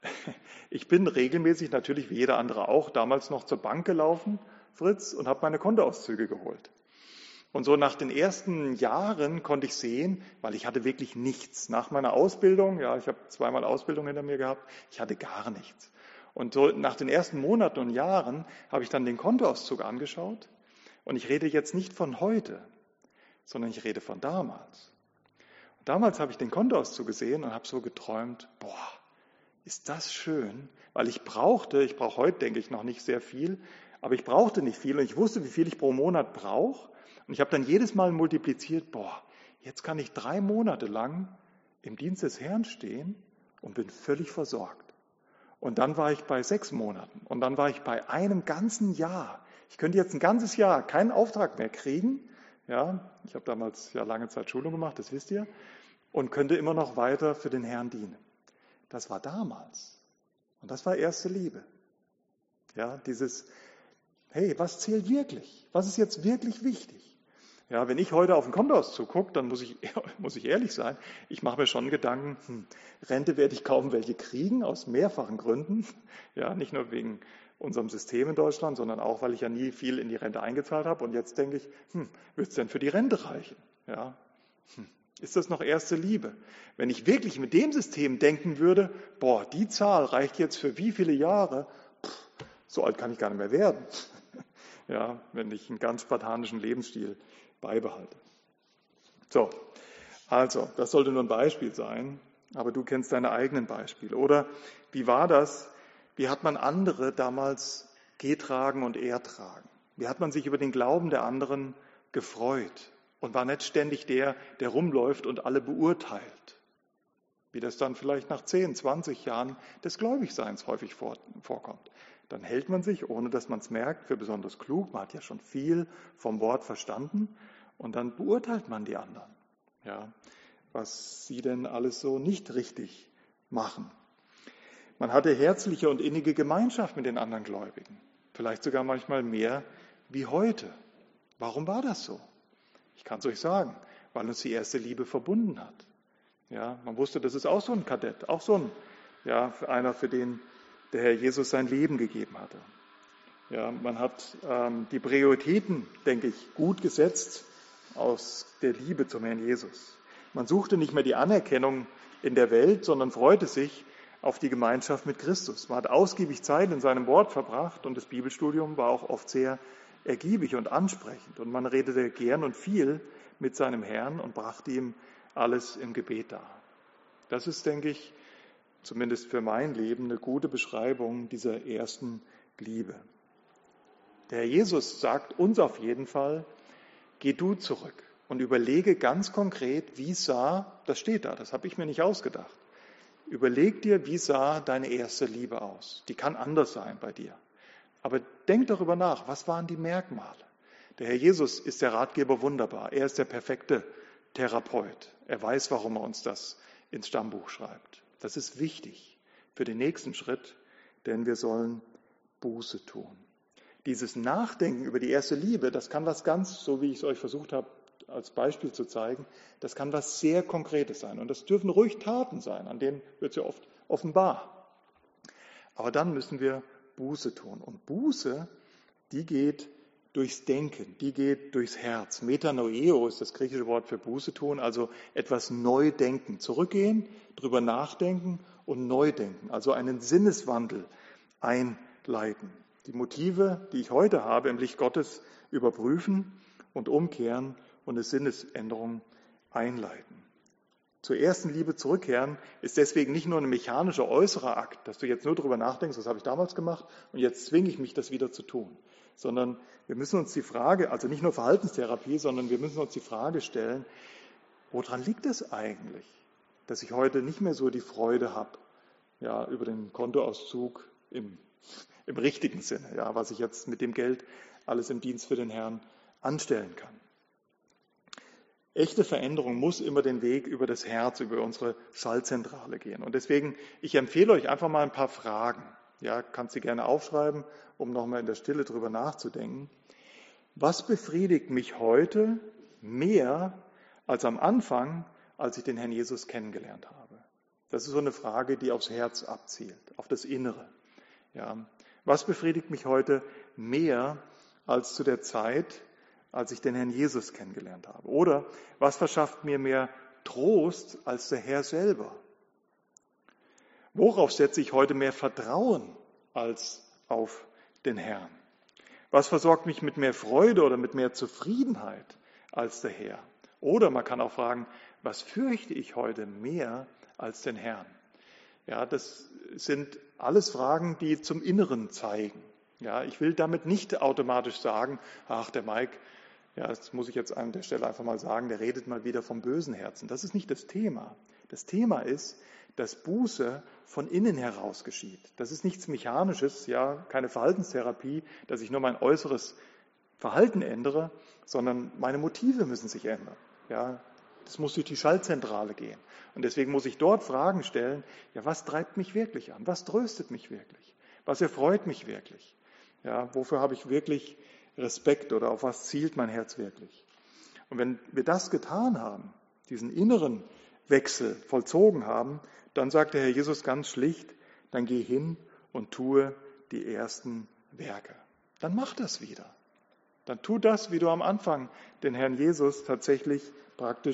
ich bin regelmäßig, natürlich wie jeder andere auch, damals noch zur Bank gelaufen, Fritz, und habe meine Kontoauszüge geholt. Und so nach den ersten Jahren konnte ich sehen, weil ich hatte wirklich nichts. Nach meiner Ausbildung, ja, ich habe zweimal Ausbildung hinter mir gehabt, ich hatte gar nichts. Und so nach den ersten Monaten und Jahren habe ich dann den Kontoauszug angeschaut. Und ich rede jetzt nicht von heute, sondern ich rede von damals. Und damals habe ich den Kontoauszug gesehen und habe so geträumt, boah, ist das schön, weil ich brauchte, ich brauche heute, denke ich, noch nicht sehr viel, aber ich brauchte nicht viel und ich wusste, wie viel ich pro Monat brauche. Und ich habe dann jedes Mal multipliziert, boah, jetzt kann ich drei Monate lang im Dienst des Herrn stehen und bin völlig versorgt. Und dann war ich bei sechs Monaten und dann war ich bei einem ganzen Jahr. Ich könnte jetzt ein ganzes Jahr keinen Auftrag mehr kriegen. Ja, ich habe damals ja lange Zeit Schulung gemacht, das wisst ihr, und könnte immer noch weiter für den Herrn dienen. Das war damals. Und das war erste Liebe. Ja, dieses, hey, was zählt wirklich? Was ist jetzt wirklich wichtig? Ja, wenn ich heute auf den Kontoauszug gucke, dann muss ich, muss ich ehrlich sein, ich mache mir schon Gedanken, hm, Rente werde ich kaum welche kriegen, aus mehrfachen Gründen. Ja, nicht nur wegen unserem System in Deutschland, sondern auch, weil ich ja nie viel in die Rente eingezahlt habe. Und jetzt denke ich, hm, wird es denn für die Rente reichen? Ja, Hm. Ist das noch erste Liebe? Wenn ich wirklich mit dem System denken würde, boah, die Zahl reicht jetzt für wie viele Jahre? Pff, so alt kann ich gar nicht mehr werden. Ja, wenn ich einen ganz spartanischen Lebensstil beibehalte. So, also, das sollte nur ein Beispiel sein, aber du kennst deine eigenen Beispiele. Oder wie war das? Wie hat man andere damals getragen und ertragen? Wie hat man sich über den Glauben der anderen gefreut und war nicht ständig der, der rumläuft und alle beurteilt? Wie das dann vielleicht nach zehn, zwanzig Jahren des Gläubigseins häufig vorkommt. Dann hält man sich, ohne dass man es merkt, für besonders klug. Man hat ja schon viel vom Wort verstanden und dann beurteilt man die anderen. Ja, was sie denn alles so nicht richtig machen. Man hatte herzliche und innige Gemeinschaft mit den anderen Gläubigen. Vielleicht sogar manchmal mehr wie heute. Warum war das so? Ich kann es euch sagen, weil uns die erste Liebe verbunden hat. Ja, man wusste, das ist auch so ein Kadett, auch so ein, ja, einer, für den der Herr Jesus sein Leben gegeben hatte. Ja, man hat ähm, die Prioritäten, denke ich, gut gesetzt aus der Liebe zum Herrn Jesus. Man suchte nicht mehr die Anerkennung in der Welt, sondern freute sich auf die Gemeinschaft mit Christus. Man hat ausgiebig Zeit in seinem Wort verbracht und das Bibelstudium war auch oft sehr ergiebig und ansprechend. Und man redete gern und viel mit seinem Herrn und brachte ihm alles im Gebet dar. Das ist, denke ich, zumindest für mein Leben eine gute Beschreibung dieser ersten Liebe. Der Herr Jesus sagt uns auf jeden Fall, geh du zurück und überlege ganz konkret, wie sah, das steht da, das habe ich mir nicht ausgedacht, überleg dir, wie sah deine erste Liebe aus. Die kann anders sein bei dir. Aber denk darüber nach, was waren die Merkmale? Der Herr Jesus ist der Ratgeber wunderbar. Er ist der perfekte Therapeut. Er weiß, warum er uns das ins Stammbuch schreibt. Das ist wichtig für den nächsten Schritt, denn wir sollen Buße tun. Dieses Nachdenken über die erste Liebe, das kann was ganz, so wie ich es euch versucht habe, als Beispiel zu zeigen, das kann was sehr Konkretes sein. Und das dürfen ruhig Taten sein, an denen wird es ja oft offenbar. Aber dann müssen wir Buße tun. Und Buße, die geht durchs Denken, die geht durchs Herz. Metanoeo ist das griechische Wort für Buße tun, also etwas neu denken, zurückgehen, drüber nachdenken und neu denken, also einen Sinneswandel einleiten. Die Motive, die ich heute habe, im Licht Gottes überprüfen und umkehren und eine Sinnesänderung einleiten. Zur ersten Liebe zurückkehren ist deswegen nicht nur ein mechanischer äußerer Akt, dass du jetzt nur darüber nachdenkst, was habe ich damals gemacht und jetzt zwinge ich mich, das wieder zu tun, sondern wir müssen uns die Frage, also nicht nur Verhaltenstherapie, sondern wir müssen uns die Frage stellen, woran liegt es eigentlich, dass ich heute nicht mehr so die Freude habe, ja, über den Kontoauszug im, im richtigen Sinne, ja, was ich jetzt mit dem Geld alles im Dienst für den Herrn anstellen kann. Echte Veränderung muss immer den Weg über das Herz, über unsere Schaltzentrale gehen. Und deswegen, ich empfehle euch einfach mal ein paar Fragen. Ja, kannst du gerne aufschreiben, um nochmal in der Stille drüber nachzudenken. Was befriedigt mich heute mehr als am Anfang, als ich den Herrn Jesus kennengelernt habe? Das ist so eine Frage, die aufs Herz abzielt, auf das Innere. Ja, was befriedigt mich heute mehr als zu der Zeit, als ich den Herrn Jesus kennengelernt habe? Oder was verschafft mir mehr Trost als der Herr selber? Worauf setze ich heute mehr Vertrauen als auf den Herrn? Was versorgt mich mit mehr Freude oder mit mehr Zufriedenheit als der Herr? Oder man kann auch fragen, was fürchte ich heute mehr als den Herrn? Ja, das sind alles Fragen, die zum Inneren zeigen. Ja, ich will damit nicht automatisch sagen, ach, der Mike, ja, das muss ich jetzt an der Stelle einfach mal sagen, der redet mal wieder vom bösen Herzen. Das ist nicht das Thema. Das Thema ist, dass Buße von innen heraus geschieht. Das ist nichts Mechanisches, ja, keine Verhaltenstherapie, dass ich nur mein äußeres Verhalten ändere, sondern meine Motive müssen sich ändern. Ja, das muss durch die Schaltzentrale gehen. Und deswegen muss ich dort Fragen stellen, ja, was treibt mich wirklich an? Was tröstet mich wirklich? Was erfreut mich wirklich? Ja, wofür habe ich wirklich Respekt oder auf was zielt mein Herz wirklich? Und wenn wir das getan haben, diesen inneren Wechsel vollzogen haben, dann sagt der Herr Jesus ganz schlicht, dann geh hin und tue die ersten Werke. Dann mach das wieder. Dann tu das, wie du am Anfang den Herrn Jesus tatsächlich praktisch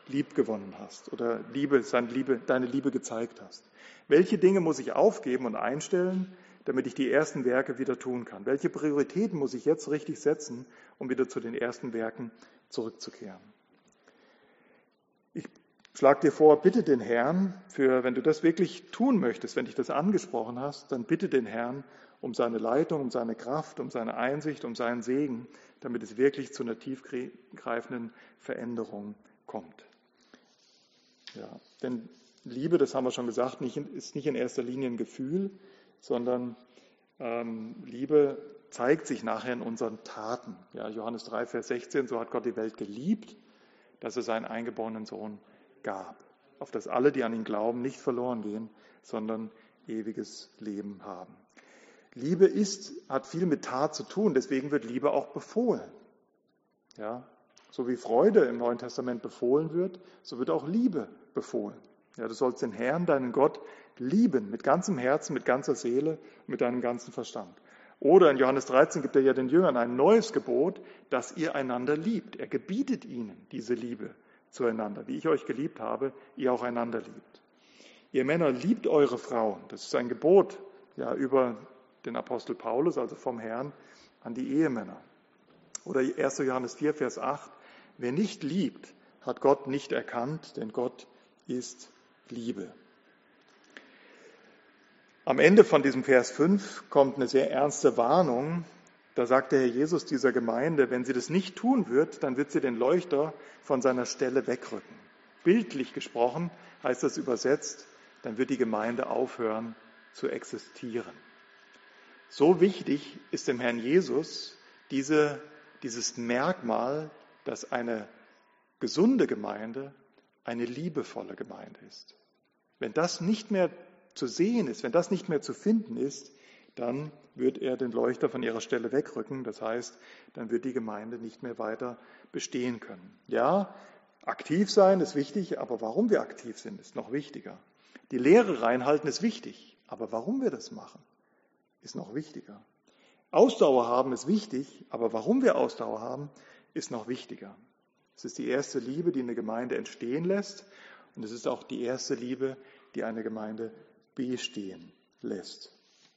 lieb gewonnen hast oder Liebe, seine Liebe, deine Liebe gezeigt hast? Welche Dinge muss ich aufgeben und einstellen, damit ich die ersten Werke wieder tun kann? Welche Prioritäten muss ich jetzt richtig setzen, um wieder zu den ersten Werken zurückzukehren? Ich schlage dir vor, bitte den Herrn, für, wenn du das wirklich tun möchtest, wenn dich das angesprochen hast, dann bitte den Herrn um seine Leitung, um seine Kraft, um seine Einsicht, um seinen Segen, damit es wirklich zu einer tiefgreifenden Veränderung kommt. Ja, denn Liebe, das haben wir schon gesagt, nicht, ist nicht in erster Linie ein Gefühl, sondern ähm, Liebe zeigt sich nachher in unseren Taten. Ja, Johannes drei, Vers sechzehn, so hat Gott die Welt geliebt, dass er seinen eingeborenen Sohn gab, auf dass alle, die an ihn glauben, nicht verloren gehen, sondern ewiges Leben haben. Liebe ist, hat viel mit Tat zu tun, deswegen wird Liebe auch befohlen. Ja, so wie Freude im Neuen Testament befohlen wird, so wird auch Liebe befohlen. Ja, du sollst den Herrn, deinen Gott, lieben, mit ganzem Herzen, mit ganzer Seele, mit deinem ganzen Verstand. Oder in Johannes dreizehn gibt er ja den Jüngern ein neues Gebot, dass ihr einander liebt. Er gebietet ihnen diese Liebe zueinander. Wie ich euch geliebt habe, ihr auch einander liebt. Ihr Männer, liebt eure Frauen. Das ist ein Gebot, ja, über den Apostel Paulus, also vom Herrn, an die Ehemänner. Oder erster Johannes vier, Vers acht. Wer nicht liebt, hat Gott nicht erkannt, denn Gott ist Liebe. Am Ende von diesem Vers fünf kommt eine sehr ernste Warnung. Da sagt der Herr Jesus dieser Gemeinde, wenn sie das nicht tun wird, dann wird sie den Leuchter von seiner Stelle wegrücken. Bildlich gesprochen heißt das übersetzt, dann wird die Gemeinde aufhören zu existieren. So wichtig ist dem Herrn Jesus diese, dieses Merkmal, dass eine gesunde Gemeinde eine liebevolle Gemeinde ist. Wenn das nicht mehr zu sehen ist, wenn das nicht mehr zu finden ist, dann wird er den Leuchter von ihrer Stelle wegrücken. Das heißt, dann wird die Gemeinde nicht mehr weiter bestehen können. Ja, aktiv sein ist wichtig, aber warum wir aktiv sind, ist noch wichtiger. Die Lehre reinhalten ist wichtig, aber warum wir das machen, ist noch wichtiger. Ausdauer haben ist wichtig, aber warum wir Ausdauer haben, ist noch wichtiger. Es ist die erste Liebe, die eine Gemeinde entstehen lässt, und es ist auch die erste Liebe, die eine Gemeinde bestehen lässt.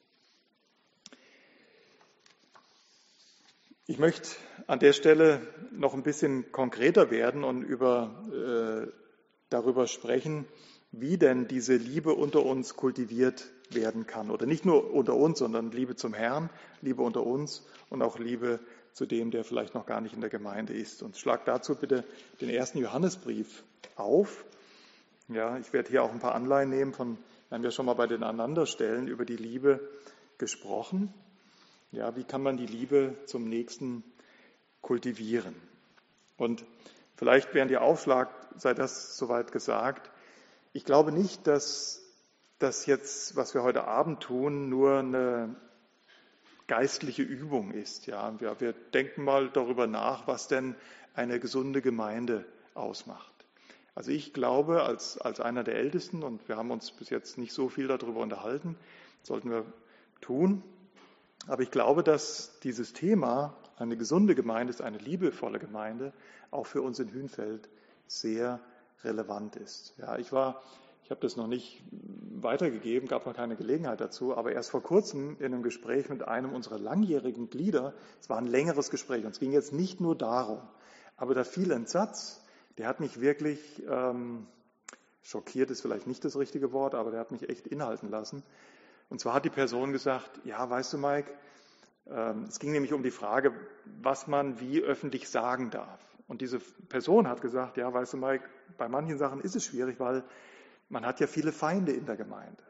Ich möchte an der Stelle noch ein bisschen konkreter werden und über, äh, darüber sprechen, wie denn diese Liebe unter uns kultiviert werden kann. Oder nicht nur unter uns, sondern Liebe zum Herrn, Liebe unter uns und auch Liebe zu dem, der vielleicht noch gar nicht in der Gemeinde ist. Und schlag dazu bitte den ersten Johannesbrief auf. Ja, ich werde hier auch ein paar Anleihen nehmen von, wir haben ja schon mal bei den Aneinanderstellen über die Liebe gesprochen. Ja, wie kann man die Liebe zum Nächsten kultivieren? Und vielleicht während ihr aufschlagt, sei das soweit gesagt. Ich glaube nicht, dass das jetzt, was wir heute Abend tun, nur eine geistliche Übung ist. Ja, wir, wir denken mal darüber nach, was denn eine gesunde Gemeinde ausmacht. Also ich glaube, als, als einer der Ältesten, und wir haben uns bis jetzt nicht so viel darüber unterhalten, sollten wir tun, aber ich glaube, dass dieses Thema, eine gesunde Gemeinde ist eine liebevolle Gemeinde, auch für uns in Hünfeld sehr relevant ist. Ja, ich war, ich habe das noch nicht weitergegeben, gab noch keine Gelegenheit dazu, aber erst vor kurzem in einem Gespräch mit einem unserer langjährigen Glieder, es war ein längeres Gespräch, und es ging jetzt nicht nur darum, aber da fiel ein Satz, der hat mich wirklich, ähm, schockiert ist vielleicht nicht das richtige Wort, aber der hat mich echt innehalten lassen. Und zwar hat die Person gesagt, ja, weißt du, Mike, ähm, es ging nämlich um die Frage, was man wie öffentlich sagen darf. Und diese Person hat gesagt, ja, weißt du, Mike, bei manchen Sachen ist es schwierig, weil man hat ja viele Feinde in der Gemeinde.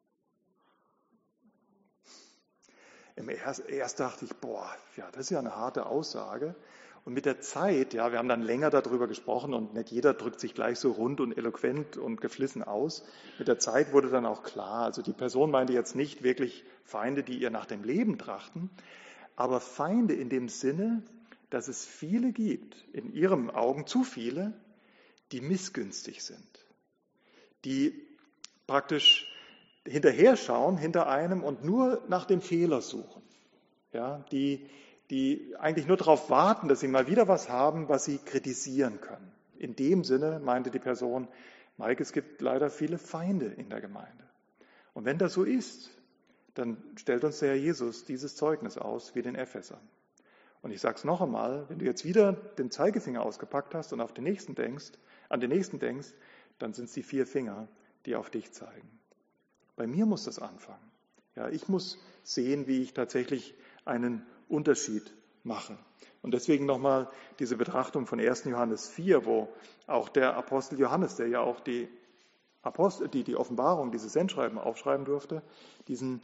Im erst, erst dachte ich, boah, ja, das ist ja eine harte Aussage. Und mit der Zeit, ja, wir haben dann länger darüber gesprochen und nicht jeder drückt sich gleich so rund und eloquent und geflissen aus. Mit der Zeit wurde dann auch klar, also die Person meinte jetzt nicht wirklich Feinde, die ihr nach dem Leben trachten, aber Feinde in dem Sinne, dass es viele gibt, in ihren Augen zu viele, die missgünstig sind, die praktisch hinterher schauen, hinter einem und nur nach dem Fehler suchen, ja, die die eigentlich nur darauf warten, dass sie mal wieder was haben, was sie kritisieren können. In dem Sinne meinte die Person, Mike, es gibt leider viele Feinde in der Gemeinde. Und wenn das so ist, dann stellt uns der Herr Jesus dieses Zeugnis aus wie den Ephesern. Und ich sage es noch einmal, wenn du jetzt wieder den Zeigefinger ausgepackt hast und auf den nächsten denkst, an den nächsten denkst, dann sind es die vier Finger, die auf dich zeigen. Bei mir muss das anfangen. Ja, ich muss sehen, wie ich tatsächlich einen Unterschied mache. Und deswegen nochmal diese Betrachtung von ersten Johannes vier, wo auch der Apostel Johannes, der ja auch die, Apostel, die, die Offenbarung, dieses Sendschreiben aufschreiben durfte, diesen,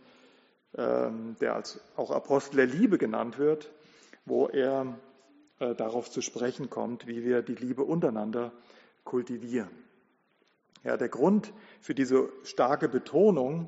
ähm, der als auch Apostel der Liebe genannt wird, wo er äh, darauf zu sprechen kommt, wie wir die Liebe untereinander kultivieren. Ja, der Grund für diese starke Betonung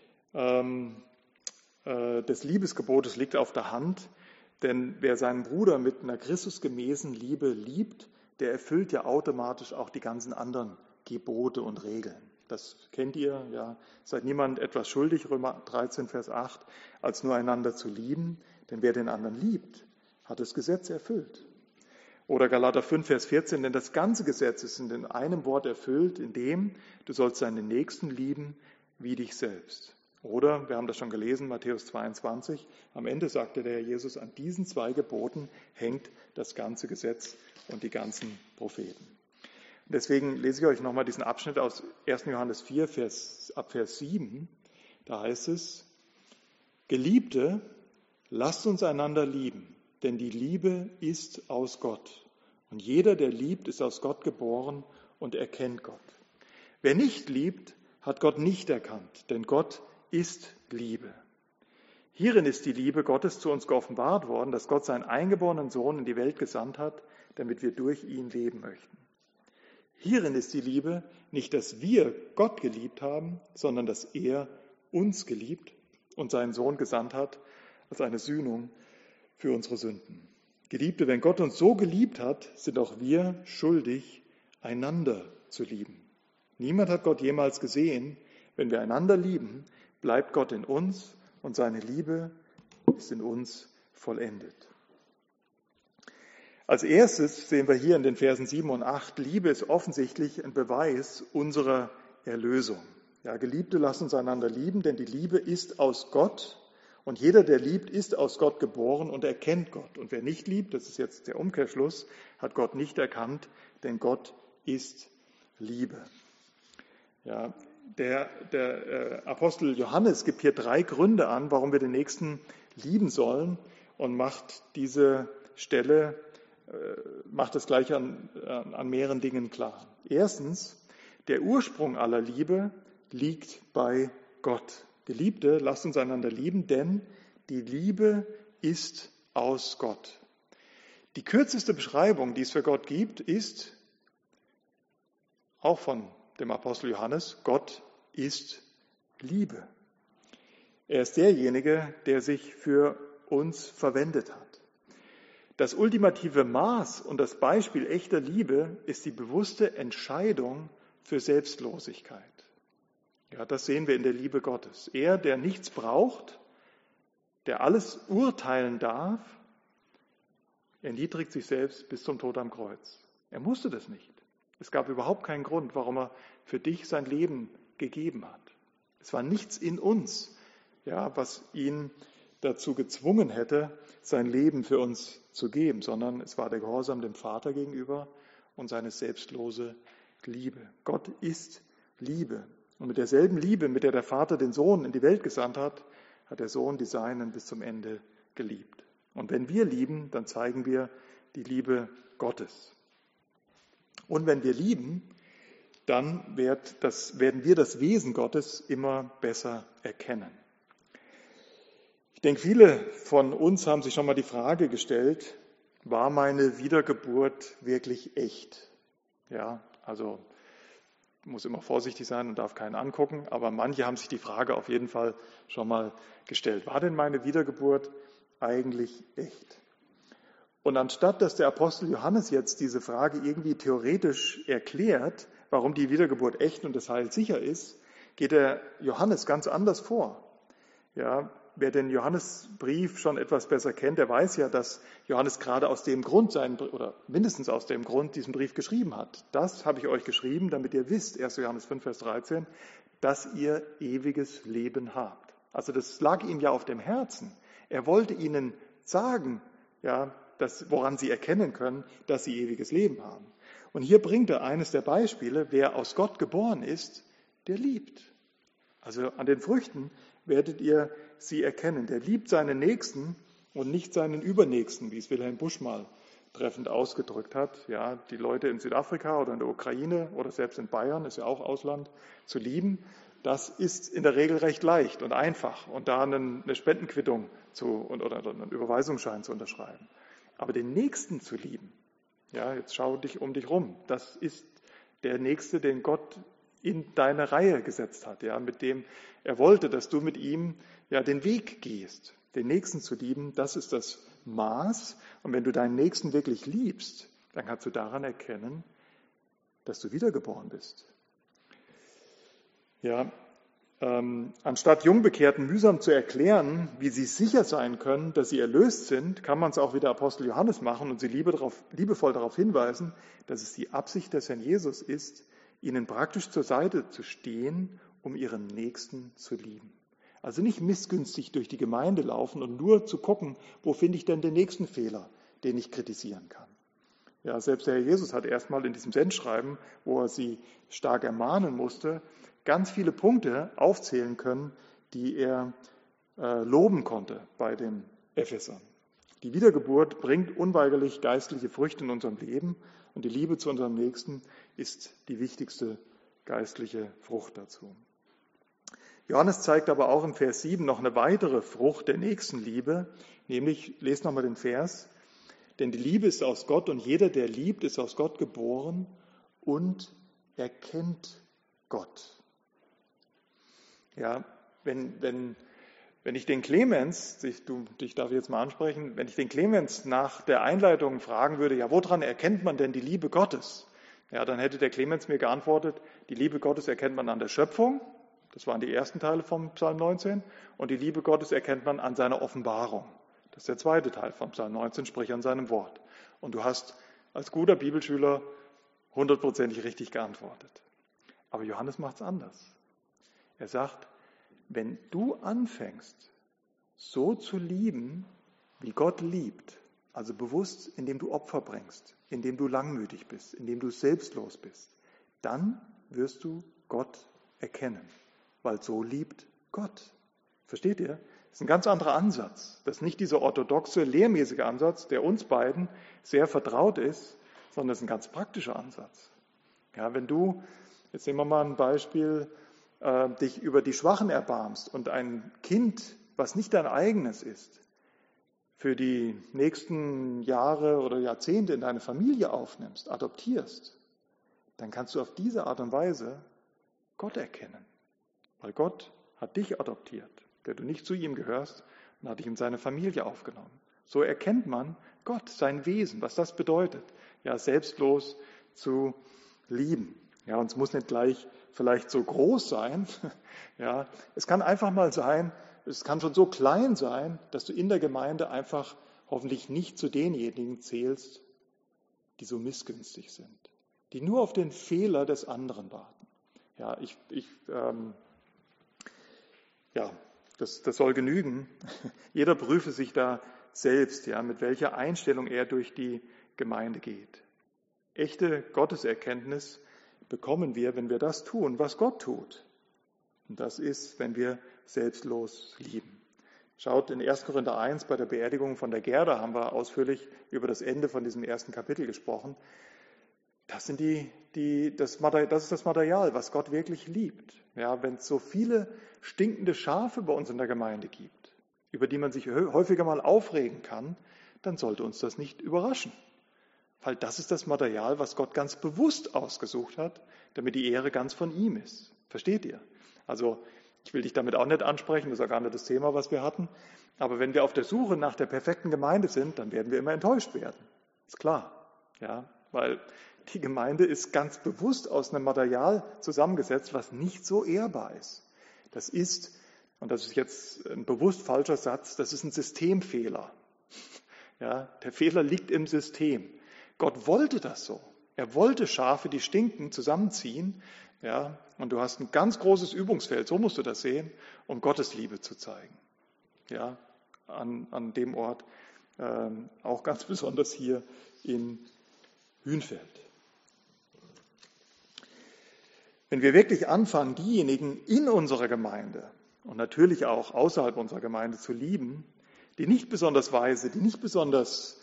ähm, äh, des Liebesgebotes liegt auf der Hand, denn wer seinen Bruder mit einer christusgemäßen Liebe liebt, der erfüllt ja automatisch auch die ganzen anderen Gebote und Regeln. Das kennt ihr, ja. Seid niemand etwas schuldig, Römer dreizehn, Vers acht, als nur einander zu lieben, denn wer den anderen liebt, hat das Gesetz erfüllt. Oder Galater fünf, Vers vierzehn, denn das ganze Gesetz ist in einem Wort erfüllt, in dem du sollst deinen Nächsten lieben wie dich selbst. Oder, wir haben das schon gelesen, Matthäus zweiundzwanzig, am Ende sagte der Herr Jesus, an diesen zwei Geboten hängt das ganze Gesetz und die ganzen Propheten. Und deswegen lese ich euch nochmal diesen Abschnitt aus ersten Johannes vier, Vers, ab Vers sieben. Da heißt es, Geliebte, lasst uns einander lieben, denn die Liebe ist aus Gott. Und jeder, der liebt, ist aus Gott geboren und erkennt Gott. Wer nicht liebt, hat Gott nicht erkannt, denn Gott ist Liebe. Hierin ist die Liebe Gottes zu uns geoffenbart worden, dass Gott seinen eingeborenen Sohn in die Welt gesandt hat, damit wir durch ihn leben möchten. Hierin ist die Liebe, nicht, dass wir Gott geliebt haben, sondern dass er uns geliebt und seinen Sohn gesandt hat als eine Sühnung für unsere Sünden. Geliebte, wenn Gott uns so geliebt hat, sind auch wir schuldig, einander zu lieben. Niemand hat Gott jemals gesehen. Wenn wir einander lieben, bleibt Gott in uns und seine Liebe ist in uns vollendet. Als erstes sehen wir hier in den Versen sieben und acht, Liebe ist offensichtlich ein Beweis unserer Erlösung. Ja, Geliebte, lasst uns einander lieben, denn die Liebe ist aus Gott und jeder, der liebt, ist aus Gott geboren und erkennt Gott. Und wer nicht liebt, das ist jetzt der Umkehrschluss, hat Gott nicht erkannt, denn Gott ist Liebe. Ja, der, der äh, Apostel Johannes gibt hier drei Gründe an, warum wir den Nächsten lieben sollen und macht diese Stelle, äh, macht es gleich an, an mehreren Dingen klar. Erstens, der Ursprung aller Liebe liegt bei Gott. Geliebte, lasst uns einander lieben, denn die Liebe ist aus Gott. Die kürzeste Beschreibung, die es für Gott gibt, ist auch von dem Apostel Johannes, Gott ist Liebe. Er ist derjenige, der sich für uns verwendet hat. Das ultimative Maß und das Beispiel echter Liebe ist die bewusste Entscheidung für Selbstlosigkeit. Ja, das sehen wir in der Liebe Gottes. Er, der nichts braucht, der alles urteilen darf, erniedrigt sich selbst bis zum Tod am Kreuz. Er musste das nicht. Es gab überhaupt keinen Grund, warum er für dich sein Leben gegeben hat. Es war nichts in uns, ja, was ihn dazu gezwungen hätte, sein Leben für uns zu geben, sondern es war der Gehorsam dem Vater gegenüber und seine selbstlose Liebe. Gott ist Liebe. Und mit derselben Liebe, mit der der Vater den Sohn in die Welt gesandt hat, hat der Sohn die Seinen bis zum Ende geliebt. Und wenn wir lieben, dann zeigen wir die Liebe Gottes. Und wenn wir lieben, dann wird das, werden wir das Wesen Gottes immer besser erkennen. Ich denke, viele von uns haben sich schon mal die Frage gestellt, war meine Wiedergeburt wirklich echt? Ja, also muss immer vorsichtig sein und darf keinen angucken, aber manche haben sich die Frage auf jeden Fall schon mal gestellt. War denn meine Wiedergeburt eigentlich echt? Und anstatt, dass der Apostel Johannes jetzt diese Frage irgendwie theoretisch erklärt, warum die Wiedergeburt echt und das Heil sicher ist, geht der Johannes ganz anders vor. Ja, wer den Johannesbrief schon etwas besser kennt, der weiß ja, dass Johannes gerade aus dem Grund seinen, oder mindestens aus dem Grund diesen Brief geschrieben hat. Das habe ich euch geschrieben, damit ihr wisst, erster Johannes fünf, Vers dreizehn, dass ihr ewiges Leben habt. Also das lag ihm ja auf dem Herzen. Er wollte ihnen sagen, ja, dass, woran sie erkennen können, dass sie ewiges Leben haben. Und hier bringt er eines der Beispiele, wer aus Gott geboren ist, der liebt. Also an den Früchten werdet ihr sie erkennen. Der liebt seinen Nächsten und nicht seinen Übernächsten, wie es Wilhelm Busch mal treffend ausgedrückt hat. Ja, die Leute in Südafrika oder in der Ukraine oder selbst in Bayern, ist ja auch Ausland, zu lieben, das ist in der Regel recht leicht und einfach. Und da eine Spendenquittung zu, oder einen Überweisungsschein zu unterschreiben. Aber den Nächsten zu lieben, ja, jetzt schau dich um dich rum, das ist der Nächste, den Gott in deine Reihe gesetzt hat, ja, mit dem er wollte, dass du mit ihm ja den Weg gehst. Den Nächsten zu lieben, das ist das Maß. Und wenn du deinen Nächsten wirklich liebst, dann kannst du daran erkennen, dass du wiedergeboren bist. Ja, ähm, anstatt Jungbekehrten mühsam zu erklären, wie sie sicher sein können, dass sie erlöst sind, kann man es auch wie der Apostel Johannes machen und sie liebe darauf, liebevoll darauf hinweisen, dass es die Absicht des Herrn Jesus ist, ihnen praktisch zur Seite zu stehen, um ihren Nächsten zu lieben. Also nicht missgünstig durch die Gemeinde laufen und nur zu gucken, wo finde ich denn den nächsten Fehler, den ich kritisieren kann. Ja, selbst der Herr Jesus hat erstmal in diesem Sendschreiben, wo er sie stark ermahnen musste, ganz viele Punkte aufzählen können, die er äh, loben konnte bei den Ephesern. Die Wiedergeburt bringt unweigerlich geistliche Früchte in unserem Leben und die Liebe zu unserem Nächsten ist die wichtigste geistliche Frucht dazu. Johannes zeigt aber auch im Vers sieben noch eine weitere Frucht der Nächstenliebe, nämlich, lest nochmal den Vers, denn die Liebe ist aus Gott und jeder, der liebt, ist aus Gott geboren und erkennt Gott. Ja, wenn, wenn, wenn ich den Clemens, dich, du, dich darf ich jetzt mal ansprechen, wenn ich den Clemens nach der Einleitung fragen würde, ja, woran erkennt man denn die Liebe Gottes? Ja, dann hätte der Clemens mir geantwortet, die Liebe Gottes erkennt man an der Schöpfung, das waren die ersten Teile vom Psalm neunzehn, und die Liebe Gottes erkennt man an seiner Offenbarung. Das ist der zweite Teil vom Psalm neunzehn, sprich an seinem Wort. Und du hast als guter Bibelschüler hundertprozentig richtig geantwortet. Aber Johannes macht es anders. Er sagt, wenn du anfängst, so zu lieben, wie Gott liebt, also bewusst, indem du Opfer bringst, indem du langmütig bist, indem du selbstlos bist, dann wirst du Gott erkennen, weil so liebt Gott. Versteht ihr? Das ist ein ganz anderer Ansatz. Das ist nicht dieser orthodoxe, lehrmäßige Ansatz, der uns beiden sehr vertraut ist, sondern das ist ein ganz praktischer Ansatz. Ja, wenn du, jetzt nehmen wir mal ein Beispiel, äh, dich über die Schwachen erbarmst und ein Kind, was nicht dein eigenes ist, für die nächsten Jahre oder Jahrzehnte in deine Familie aufnimmst, adoptierst, dann kannst du auf diese Art und Weise Gott erkennen. Weil Gott hat dich adoptiert, der du nicht zu ihm gehörst, und hat dich in seine Familie aufgenommen. So erkennt man Gott, sein Wesen, was das bedeutet, ja, selbstlos zu lieben. Ja, und es muss nicht gleich vielleicht so groß sein. Ja, es kann einfach mal sein, es kann schon so klein sein, dass du in der Gemeinde einfach hoffentlich nicht zu denjenigen zählst, die so missgünstig sind, die nur auf den Fehler des anderen warten. Ja, ich, ich ähm, ja, das, das soll genügen. Jeder prüfe sich da selbst, ja, mit welcher Einstellung er durch die Gemeinde geht. Echte Gotteserkenntnis bekommen wir, wenn wir das tun, was Gott tut. Und das ist, wenn wir selbstlos lieben. Schaut in erster Korinther eins, bei der Beerdigung von der Gerda haben wir ausführlich über das Ende von diesem ersten Kapitel gesprochen. Das, sind die, die, das, das ist das Material, was Gott wirklich liebt. Ja, wenn es so viele stinkende Schafe bei uns in der Gemeinde gibt, über die man sich häufiger mal aufregen kann, dann sollte uns das nicht überraschen. Weil das ist das Material, was Gott ganz bewusst ausgesucht hat, damit die Ehre ganz von ihm ist. Versteht ihr? Also ich will dich damit auch nicht ansprechen, das ist auch gar nicht das Thema, was wir hatten. Aber wenn wir auf der Suche nach der perfekten Gemeinde sind, dann werden wir immer enttäuscht werden. Ist klar. Ja, weil die Gemeinde ist ganz bewusst aus einem Material zusammengesetzt, was nicht so ehrbar ist. Das ist und das ist jetzt ein bewusst falscher Satz, das ist ein Systemfehler. Ja, der Fehler liegt im System. Gott wollte das so. Er wollte Schafe, die stinken, zusammenziehen. Ja, und du hast ein ganz großes Übungsfeld, so musst du das sehen, um Gottes Liebe zu zeigen. Ja, an, an dem Ort, ähm, auch ganz besonders hier in Hünfeld. Wenn wir wirklich anfangen, diejenigen in unserer Gemeinde und natürlich auch außerhalb unserer Gemeinde zu lieben, die nicht besonders weise, die nicht besonders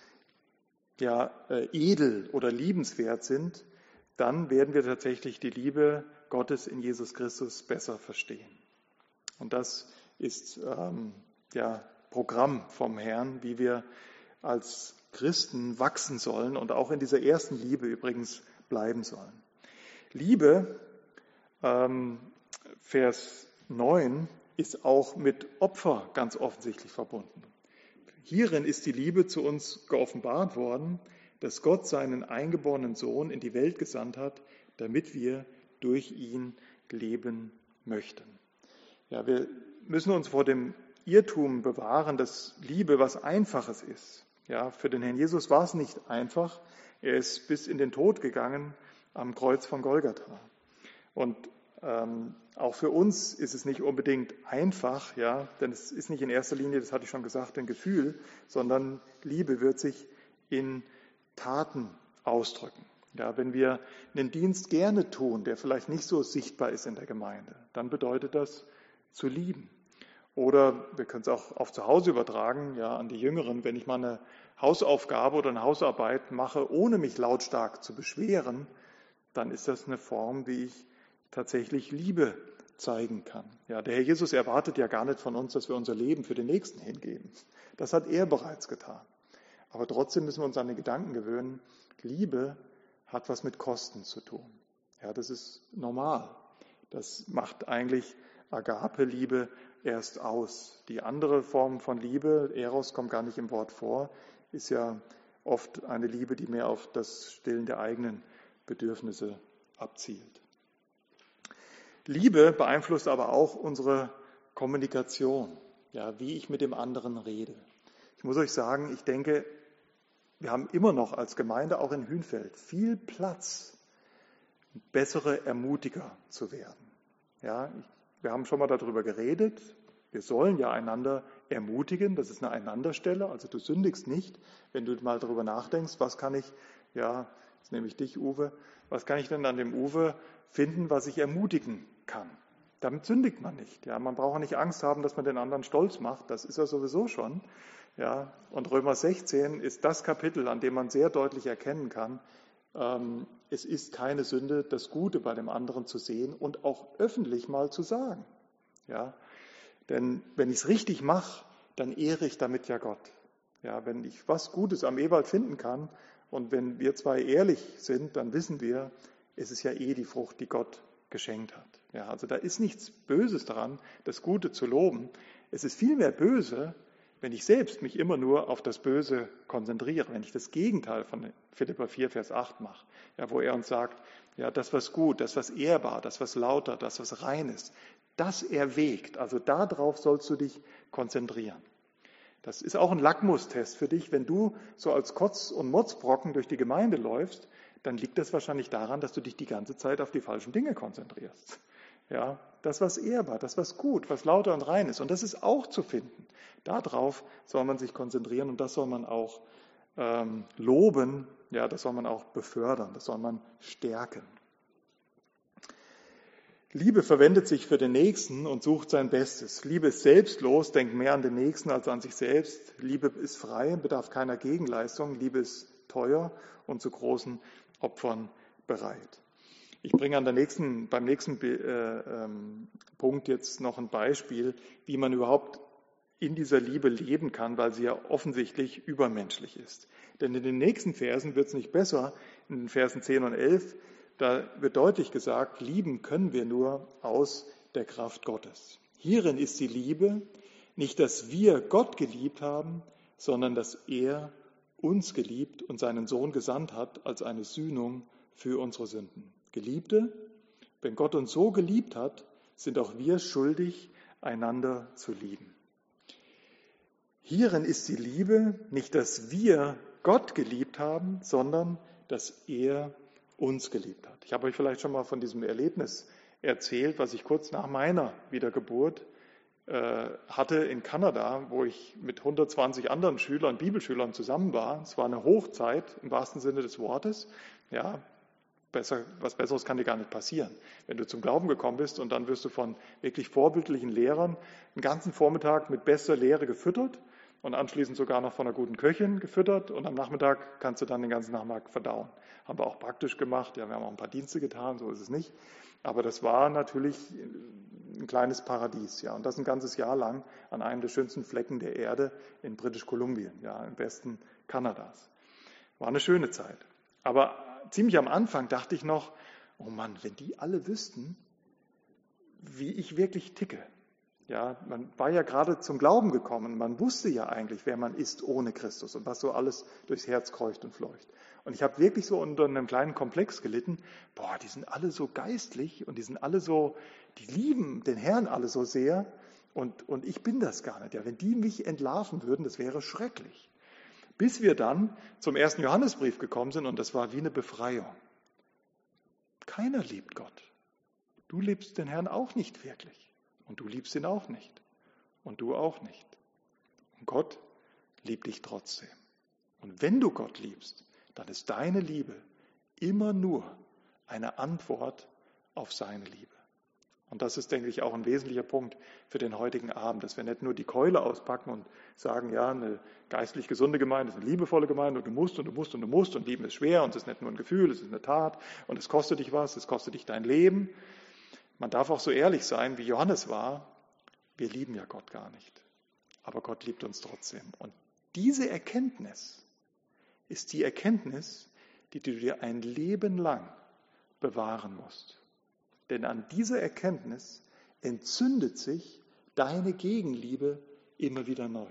ja, äh, edel oder liebenswert sind, dann werden wir tatsächlich die Liebe Gottes in Jesus Christus besser verstehen. Und das ist ähm, ja Programm vom Herrn, wie wir als Christen wachsen sollen und auch in dieser ersten Liebe übrigens bleiben sollen. Liebe, ähm, Vers neun, ist auch mit Opfer ganz offensichtlich verbunden. Hierin ist die Liebe zu uns geoffenbart worden, dass Gott seinen eingeborenen Sohn in die Welt gesandt hat, damit wir durch ihn leben möchten. Ja, wir müssen uns vor dem Irrtum bewahren, dass Liebe was Einfaches ist. Ja, für den Herrn Jesus war es nicht einfach. Er ist bis in den Tod gegangen am Kreuz von Golgatha. Und ähm, auch für uns ist es nicht unbedingt einfach, ja, denn es ist nicht in erster Linie, das hatte ich schon gesagt, ein Gefühl, sondern Liebe wird sich in Taten ausdrücken. Ja, wenn wir einen Dienst gerne tun, der vielleicht nicht so sichtbar ist in der Gemeinde, dann bedeutet das zu lieben. Oder wir können es auch auf zu Hause übertragen, ja, an die Jüngeren. Wenn ich mal eine Hausaufgabe oder eine Hausarbeit mache, ohne mich lautstark zu beschweren, dann ist das eine Form, wie ich tatsächlich Liebe zeigen kann. Ja, der Herr Jesus erwartet ja gar nicht von uns, dass wir unser Leben für den Nächsten hingeben. Das hat er bereits getan. Aber trotzdem müssen wir uns an den Gedanken gewöhnen, Liebe hat was mit Kosten zu tun. Ja, das ist normal. Das macht eigentlich Agape-Liebe erst aus. Die andere Form von Liebe, Eros kommt gar nicht im Wort vor, ist ja oft eine Liebe, die mehr auf das Stillen der eigenen Bedürfnisse abzielt. Liebe beeinflusst aber auch unsere Kommunikation, ja, wie ich mit dem anderen rede. Ich muss euch sagen, ich denke, wir haben immer noch als Gemeinde, auch in Hünfeld, viel Platz, bessere Ermutiger zu werden. Ja, wir haben schon mal darüber geredet. Wir sollen ja einander ermutigen. Das ist eine Einanderstelle. Also du sündigst nicht, wenn du mal darüber nachdenkst, was kann ich, ja, jetzt nehme ich dich, Uwe, was kann ich denn an dem Uwe finden, was ich ermutigen kann? Damit sündigt man nicht. Ja, man braucht nicht Angst haben, dass man den anderen stolz macht. Das ist er sowieso schon. Ja, und Römer sechzehn ist das Kapitel, an dem man sehr deutlich erkennen kann, ähm, es ist keine Sünde, das Gute bei dem anderen zu sehen und auch öffentlich mal zu sagen. Ja, denn wenn ich es richtig mache, dann ehre ich damit ja Gott. Ja, wenn ich was Gutes am Ewald finden kann und wenn wir zwei ehrlich sind, dann wissen wir, es ist ja eh die Frucht, die Gott geschenkt hat. Ja, also da ist nichts Böses daran, das Gute zu loben. Es ist vielmehr böse, wenn ich selbst mich immer nur auf das Böse konzentriere, wenn ich das Gegenteil von Philipper vier, Vers acht mache, ja, wo er uns sagt, ja, das, was gut, das, was ehrbar, das, was lauter, das, was rein ist, das erwägt. Also darauf sollst du dich konzentrieren. Das ist auch ein Lackmustest für dich. Wenn du so als Kotz- und Motzbrocken durch die Gemeinde läufst, dann liegt das wahrscheinlich daran, dass du dich die ganze Zeit auf die falschen Dinge konzentrierst. Ja, das, was ehrbar, das, was gut, was lauter und rein ist. Und das ist auch zu finden. Darauf soll man sich konzentrieren und das soll man auch ähm, loben. Ja, das soll man auch befördern, das soll man stärken. Liebe verwendet sich für den Nächsten und sucht sein Bestes. Liebe ist selbstlos, denkt mehr an den Nächsten als an sich selbst. Liebe ist frei, bedarf keiner Gegenleistung. Liebe ist teuer und zu großen Opfern bereit. Ich bringe an der nächsten, beim nächsten äh, ähm, Punkt jetzt noch ein Beispiel, wie man überhaupt in dieser Liebe leben kann, weil sie ja offensichtlich übermenschlich ist. Denn in den nächsten Versen wird es nicht besser, in den Versen zehn und elf, da wird deutlich gesagt, lieben können wir nur aus der Kraft Gottes. Hierin ist die Liebe, nicht, dass wir Gott geliebt haben, sondern dass er uns geliebt und seinen Sohn gesandt hat als eine Sühnung für unsere Sünden. Geliebte, wenn Gott uns so geliebt hat, sind auch wir schuldig, einander zu lieben. Hierin ist die Liebe nicht, dass wir Gott geliebt haben, sondern dass er uns geliebt hat. Ich habe euch vielleicht schon mal von diesem Erlebnis erzählt, was ich kurz nach meiner Wiedergeburt äh, hatte in Kanada, wo ich mit hundertzwanzig anderen Schülern, Bibelschülern zusammen war. Es war eine Hochzeit im wahrsten Sinne des Wortes. Ja, besser, was Besseres kann dir gar nicht passieren. Wenn du zum Glauben gekommen bist und dann wirst du von wirklich vorbildlichen Lehrern einen ganzen Vormittag mit bester Lehre gefüttert und anschließend sogar noch von einer guten Köchin gefüttert und am Nachmittag kannst du dann den ganzen Nachmittag verdauen. Haben wir auch praktisch gemacht, ja, wir haben auch ein paar Dienste getan, so ist es nicht. Aber das war natürlich ein kleines Paradies, ja, und das ein ganzes Jahr lang an einem der schönsten Flecken der Erde in British Columbia, ja, im Westen Kanadas. War eine schöne Zeit. Aber ziemlich am Anfang dachte ich noch, oh Mann, wenn die alle wüssten, wie ich wirklich ticke. Ja, man war ja gerade zum Glauben gekommen. Man wusste ja eigentlich, wer man ist ohne Christus und was so alles durchs Herz kreucht und fleucht. Und ich habe wirklich so unter einem kleinen Komplex gelitten. Boah, die sind alle so geistlich und die sind alle so, die lieben den Herrn alle so sehr und, und ich bin das gar nicht. Ja, wenn die mich entlarven würden, das wäre schrecklich. Bis wir dann zum ersten Johannesbrief gekommen sind und das war wie eine Befreiung. Keiner liebt Gott. Du liebst den Herrn auch nicht wirklich. Und du liebst ihn auch nicht. Und du auch nicht. Und Gott liebt dich trotzdem. Und wenn du Gott liebst, dann ist deine Liebe immer nur eine Antwort auf seine Liebe. Und das ist, denke ich, auch ein wesentlicher Punkt für den heutigen Abend, dass wir nicht nur die Keule auspacken und sagen, ja, eine geistlich gesunde Gemeinde ist eine liebevolle Gemeinde und du musst und du musst und du musst und lieben ist schwer und es ist nicht nur ein Gefühl, es ist eine Tat und es kostet dich was, es kostet dich dein Leben. Man darf auch so ehrlich sein, wie Johannes war, wir lieben ja Gott gar nicht, aber Gott liebt uns trotzdem. Und diese Erkenntnis ist die Erkenntnis, die du dir ein Leben lang bewahren musst. Denn an dieser Erkenntnis entzündet sich deine Gegenliebe immer wieder neu.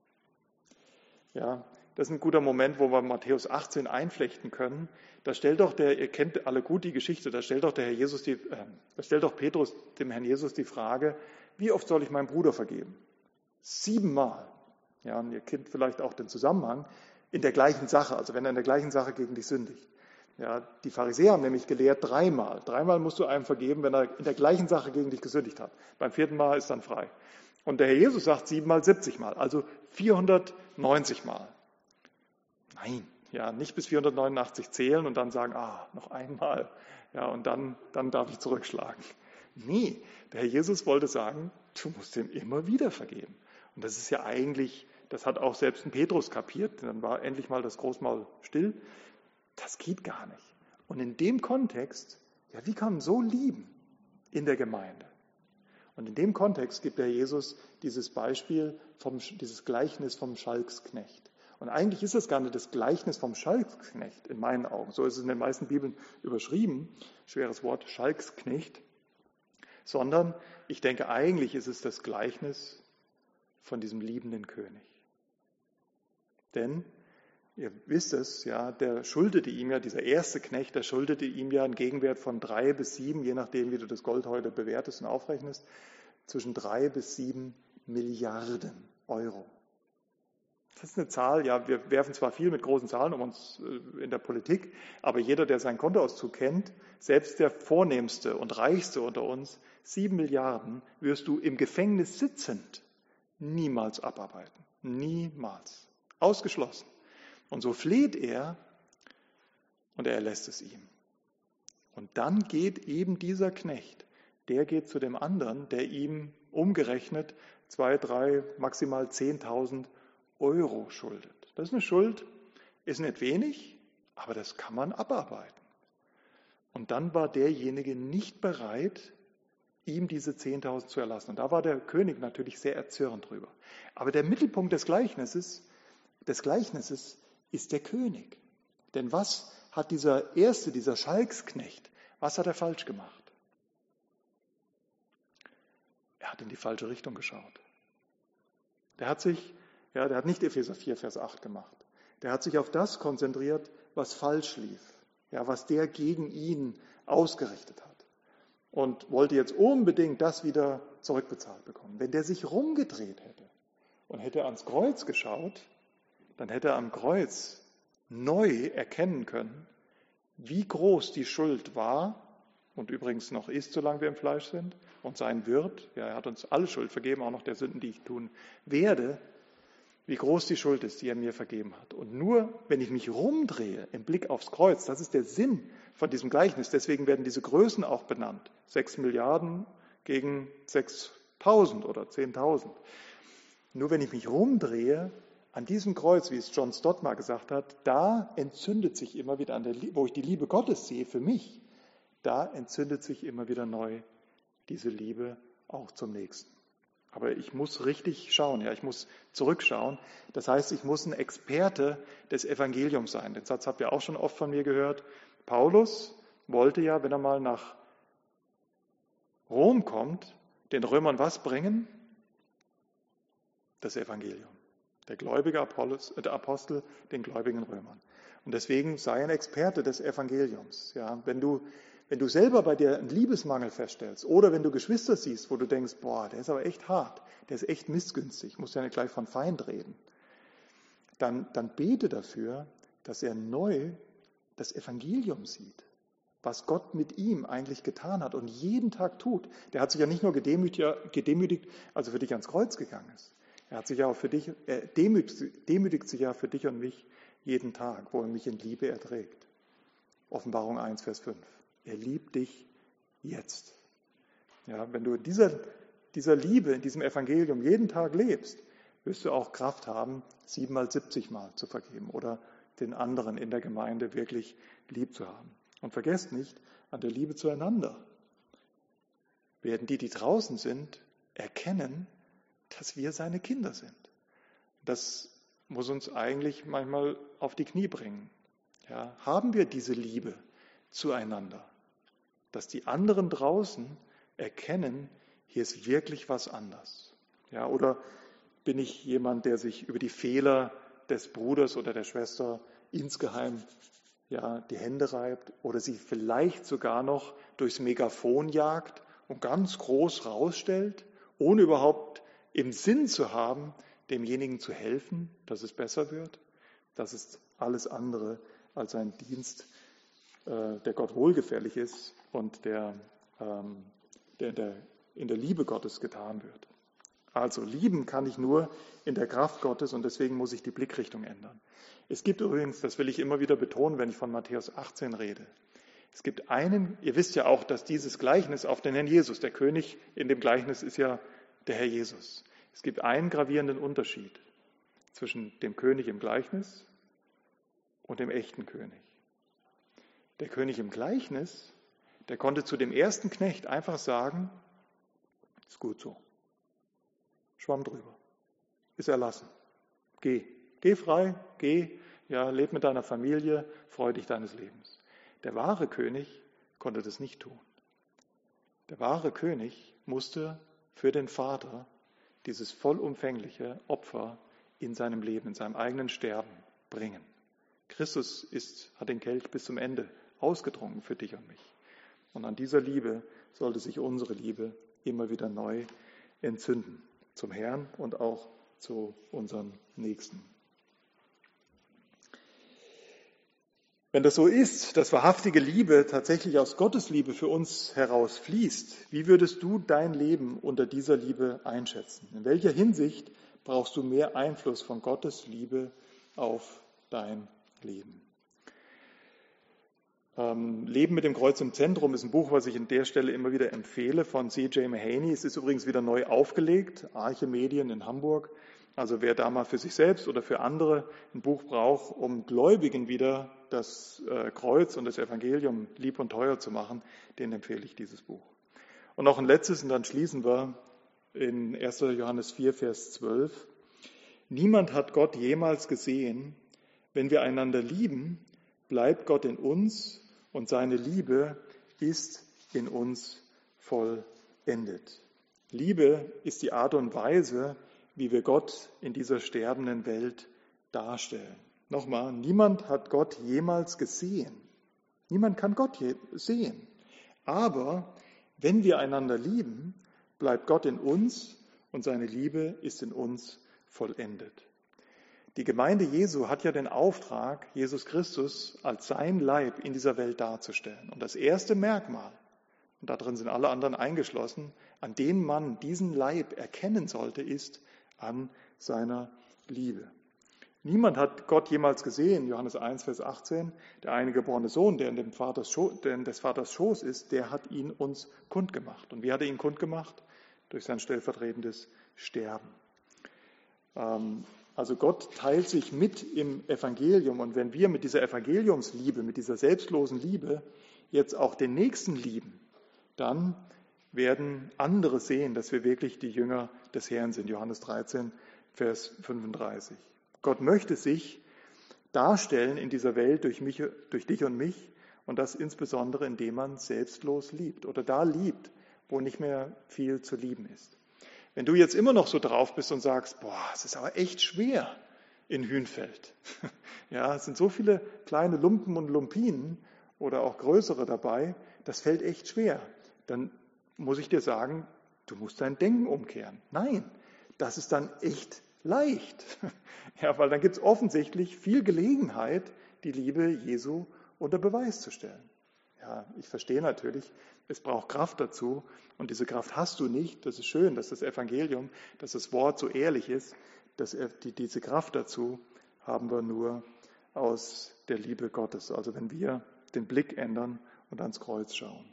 Ja, das ist ein guter Moment, wo wir Matthäus achtzehn einflechten können. Da stellt doch der, ihr kennt alle gut die Geschichte, da stellt doch der Herr Jesus die, äh, da stellt doch Petrus dem Herrn Jesus die Frage, wie oft soll ich meinem Bruder vergeben? Siebenmal. Ja, und ihr kennt vielleicht auch den Zusammenhang in der gleichen Sache, also wenn er in der gleichen Sache gegen dich sündigt. Ja, die Pharisäer haben nämlich gelehrt dreimal. Dreimal musst du einem vergeben, wenn er in der gleichen Sache gegen dich gesündigt hat. Beim vierten Mal ist dann frei. Und der Herr Jesus sagt siebenmal, siebzigmal, also vierhundertneunzig Mal. Nein, ja, nicht bis vierhundertneunundachtzig zählen und dann sagen, ah, noch einmal, ja, und dann, dann darf ich zurückschlagen. Nee, der Herr Jesus wollte sagen, du musst ihm immer wieder vergeben. Und das ist ja eigentlich, das hat auch selbst ein Petrus kapiert, dann war endlich mal das Großmaul still. Das geht gar nicht. Und in dem Kontext, ja, wie kann man so lieben in der Gemeinde? Und in dem Kontext gibt der Jesus dieses Beispiel, vom, dieses Gleichnis vom Schalksknecht. Und eigentlich ist es gar nicht das Gleichnis vom Schalksknecht in meinen Augen. So ist es in den meisten Bibeln überschrieben, schweres Wort, Schalksknecht. Sondern ich denke, eigentlich ist es das Gleichnis von diesem liebenden König. Denn ihr wisst es, ja, der schuldete ihm ja, dieser erste Knecht, der schuldete ihm ja einen Gegenwert von drei bis sieben, je nachdem, wie du das Gold heute bewertest und aufrechnest, zwischen drei bis sieben Milliarden Euro. Das ist eine Zahl, ja, wir werfen zwar viel mit großen Zahlen um uns in der Politik, aber jeder, der seinen Kontoauszug kennt, selbst der Vornehmste und Reichste unter uns, sieben Milliarden wirst du im Gefängnis sitzend niemals abarbeiten. Niemals. Ausgeschlossen. Und so fleht er und er erlässt es ihm. Und dann geht eben dieser Knecht, der geht zu dem anderen, der ihm umgerechnet zwei, drei, maximal zehntausend Euro schuldet. Das ist eine Schuld, ist nicht wenig, aber das kann man abarbeiten. Und dann war derjenige nicht bereit, ihm diese zehntausend zu erlassen. Und da war der König natürlich sehr erzürnt drüber. Aber der Mittelpunkt des Gleichnisses, des Gleichnisses ist der König. Denn was hat dieser Erste, dieser Schalksknecht, was hat er falsch gemacht? Er hat in die falsche Richtung geschaut. Der hat sich, ja, der hat nicht Epheser vier, Vers acht gemacht. Der hat sich auf das konzentriert, was falsch lief, ja, was der gegen ihn ausgerichtet hat. Und wollte jetzt unbedingt das wieder zurückbezahlt bekommen. Wenn der sich rumgedreht hätte und hätte ans Kreuz geschaut, dann hätte er am Kreuz neu erkennen können, wie groß die Schuld war und übrigens noch ist, solange wir im Fleisch sind und sein wird. Ja, er hat uns alle Schuld vergeben, auch noch der Sünden, die ich tun werde. Wie groß die Schuld ist, die er mir vergeben hat. Und nur, wenn ich mich rumdrehe im Blick aufs Kreuz, das ist der Sinn von diesem Gleichnis. Deswegen werden diese Größen auch benannt. Sechs Milliarden gegen sechstausend oder zehntausend. Nur wenn ich mich rumdrehe, an diesem Kreuz, wie es John Stott mal gesagt hat, da entzündet sich immer wieder, an der, wo ich die Liebe Gottes sehe für mich, da entzündet sich immer wieder neu diese Liebe auch zum Nächsten. Aber ich muss richtig schauen, ja, ich muss zurückschauen. Das heißt, ich muss ein Experte des Evangeliums sein. Den Satz habt ihr auch schon oft von mir gehört. Paulus wollte ja, wenn er mal nach Rom kommt, den Römern was bringen? Das Evangelium. Der gläubige Apostel den gläubigen Römern. Und deswegen sei ein Experte des Evangeliums. Ja, wenn du, wenn du selber bei dir einen Liebesmangel feststellst oder wenn du Geschwister siehst, wo du denkst, boah, der ist aber echt hart, der ist echt missgünstig, musst ja nicht gleich von Feind reden, dann, dann bete dafür, dass er neu das Evangelium sieht, was Gott mit ihm eigentlich getan hat und jeden Tag tut. Der hat sich ja nicht nur gedemütigt, gedemütigt als er für dich ans Kreuz gegangen ist. Er hat sich ja auch für dich, er demütigt, demütigt sich ja für dich und mich jeden Tag, wo er mich in Liebe erträgt. Offenbarung eins, Vers fünf. Er liebt dich jetzt. Ja, wenn du in dieser, dieser Liebe, in diesem Evangelium jeden Tag lebst, wirst du auch Kraft haben, siebenmal, siebzig Mal zu vergeben oder den anderen in der Gemeinde wirklich lieb zu haben. Und vergesst nicht, an der Liebe zueinander werden die, die draußen sind, erkennen, dass wir seine Kinder sind. Das muss uns eigentlich manchmal auf die Knie bringen. Ja, haben wir diese Liebe zueinander, dass die anderen draußen erkennen, hier ist wirklich was anders. Ja, oder bin ich jemand, der sich über die Fehler des Bruders oder der Schwester insgeheim ja, die Hände reibt oder sie vielleicht sogar noch durchs Megafon jagt und ganz groß rausstellt, ohne überhaupt im Sinn zu haben, demjenigen zu helfen, dass es besser wird? Das ist alles andere als ein Dienst, äh, der Gott wohlgefällig ist und der, ähm, der, der in der Liebe Gottes getan wird. Also lieben kann ich nur in der Kraft Gottes und deswegen muss ich die Blickrichtung ändern. Es gibt übrigens, das will ich immer wieder betonen, wenn ich von Matthäus achtzehn rede, es gibt einen, ihr wisst ja auch, dass dieses Gleichnis auf den Herrn Jesus, der König in dem Gleichnis ist ja der Herr Jesus. Es gibt einen gravierenden Unterschied zwischen dem König im Gleichnis und dem echten König. Der König im Gleichnis, der konnte zu dem ersten Knecht einfach sagen, ist gut so, schwamm drüber, ist erlassen, geh, geh frei, geh, ja, leb mit deiner Familie, freu dich deines Lebens. Der wahre König konnte das nicht tun. Der wahre König musste für den Vater dieses vollumfängliche Opfer in seinem Leben, in seinem eigenen Sterben bringen. Christus ist, hat den Kelch bis zum Ende ausgetrunken für dich und mich. Und an dieser Liebe sollte sich unsere Liebe immer wieder neu entzünden. Zum Herrn und auch zu unseren Nächsten. Wenn das so ist, dass wahrhaftige Liebe tatsächlich aus Gottes Liebe für uns herausfließt, wie würdest du dein Leben unter dieser Liebe einschätzen? In welcher Hinsicht brauchst du mehr Einfluss von Gottes Liebe auf dein Leben? Ähm, Leben mit dem Kreuz im Zentrum ist ein Buch, was ich an der Stelle immer wieder empfehle, von C J Mahaney. Es ist übrigens wieder neu aufgelegt, Arche Medien in Hamburg. Also wer da mal für sich selbst oder für andere ein Buch braucht, um Gläubigen wieder das äh, Kreuz und das Evangelium lieb und teuer zu machen, den empfehle ich dieses Buch. Und noch ein letztes, und dann schließen wir in erster Johannes vier, Vers zwölf. Niemand hat Gott jemals gesehen. Wenn wir einander lieben, bleibt Gott in uns und seine Liebe ist in uns vollendet. Liebe ist die Art und Weise, wie wir Gott in dieser sterbenden Welt darstellen. Nochmal, niemand hat Gott jemals gesehen. Niemand kann Gott je sehen. Aber wenn wir einander lieben, bleibt Gott in uns und seine Liebe ist in uns vollendet. Die Gemeinde Jesu hat ja den Auftrag, Jesus Christus als sein Leib in dieser Welt darzustellen. Und das erste Merkmal, und darin sind alle anderen eingeschlossen, an dem man diesen Leib erkennen sollte, ist an seiner Liebe. Niemand hat Gott jemals gesehen, Johannes eins, Vers achtzehn, der eingeborene Sohn, der in dem Vaters Schoß, der in des Vaters Schoß ist, der hat ihn uns kundgemacht. Und wie hat er ihn kundgemacht? Durch sein stellvertretendes Sterben. Ähm, Also Gott teilt sich mit im Evangelium und wenn wir mit dieser Evangeliumsliebe, mit dieser selbstlosen Liebe jetzt auch den Nächsten lieben, dann werden andere sehen, dass wir wirklich die Jünger des Herrn sind. Johannes dreizehn, Vers fünfunddreißig. Gott möchte sich darstellen in dieser Welt durch mich, durch dich und mich und das insbesondere, indem man selbstlos liebt oder da liebt, wo nicht mehr viel zu lieben ist. Wenn du jetzt immer noch so drauf bist und sagst, boah, es ist aber echt schwer in Hünfeld. Ja, es sind so viele kleine Lumpen und Lumpinen oder auch größere dabei, das fällt echt schwer. Dann muss ich dir sagen, du musst dein Denken umkehren. Nein, das ist dann echt leicht. Ja, weil dann gibt es offensichtlich viel Gelegenheit, die Liebe Jesu unter Beweis zu stellen. Ja, ich verstehe natürlich, es braucht Kraft dazu und diese Kraft hast du nicht. Das ist schön, dass das Evangelium, dass das Wort so ehrlich ist, dass er, die, diese Kraft dazu haben wir nur aus der Liebe Gottes. Also wenn wir den Blick ändern und ans Kreuz schauen.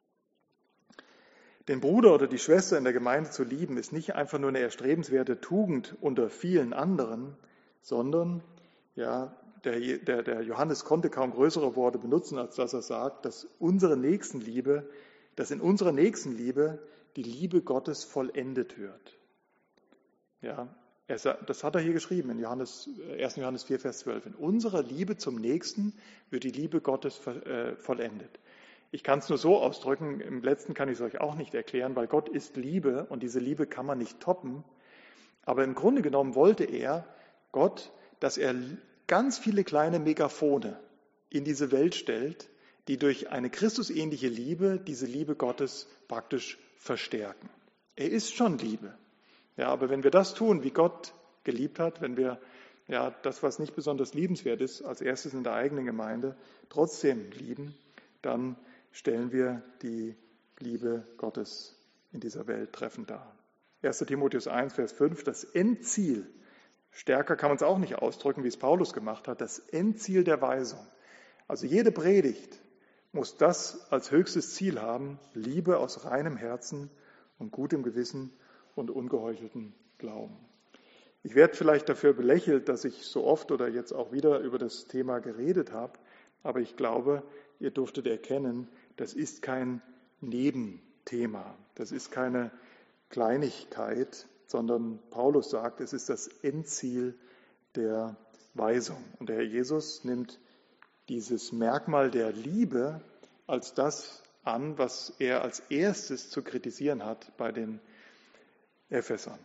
Den Bruder oder die Schwester in der Gemeinde zu lieben, ist nicht einfach nur eine erstrebenswerte Tugend unter vielen anderen, sondern ja, Der, der, der Johannes konnte kaum größere Worte benutzen, als dass er sagt, dass unsere Nächstenliebe, dass in unserer Nächstenliebe die Liebe Gottes vollendet wird. Ja, er, das hat er hier geschrieben in Johannes, ersten Johannes vier, Vers zwölf. In unserer Liebe zum Nächsten wird die Liebe Gottes äh, vollendet. Ich kann es nur so ausdrücken, im letzten kann ich es euch auch nicht erklären, weil Gott ist Liebe und diese Liebe kann man nicht toppen. Aber im Grunde genommen wollte er, Gott, dass er ganz viele kleine Megaphone in diese Welt stellt, die durch eine Christusähnliche Liebe diese Liebe Gottes praktisch verstärken. Er ist schon Liebe. Ja, aber wenn wir das tun, wie Gott geliebt hat, wenn wir ja, das, was nicht besonders liebenswert ist, als erstes in der eigenen Gemeinde, trotzdem lieben, dann stellen wir die Liebe Gottes in dieser Welt treffend dar. erster Timotheus eins, Vers fünf, das Endziel, stärker kann man es auch nicht ausdrücken, wie es Paulus gemacht hat, das Endziel der Weisung. Also jede Predigt muss das als höchstes Ziel haben, Liebe aus reinem Herzen und gutem Gewissen und ungeheucheltem Glauben. Ich werde vielleicht dafür belächelt, dass ich so oft oder jetzt auch wieder über das Thema geredet habe, aber ich glaube, ihr durftet erkennen, das ist kein Nebenthema, das ist keine Kleinigkeit, sondern Paulus sagt, es ist das Endziel der Weisung. Und der Herr Jesus nimmt dieses Merkmal der Liebe als das an, was er als erstes zu kritisieren hat bei den Ephesern.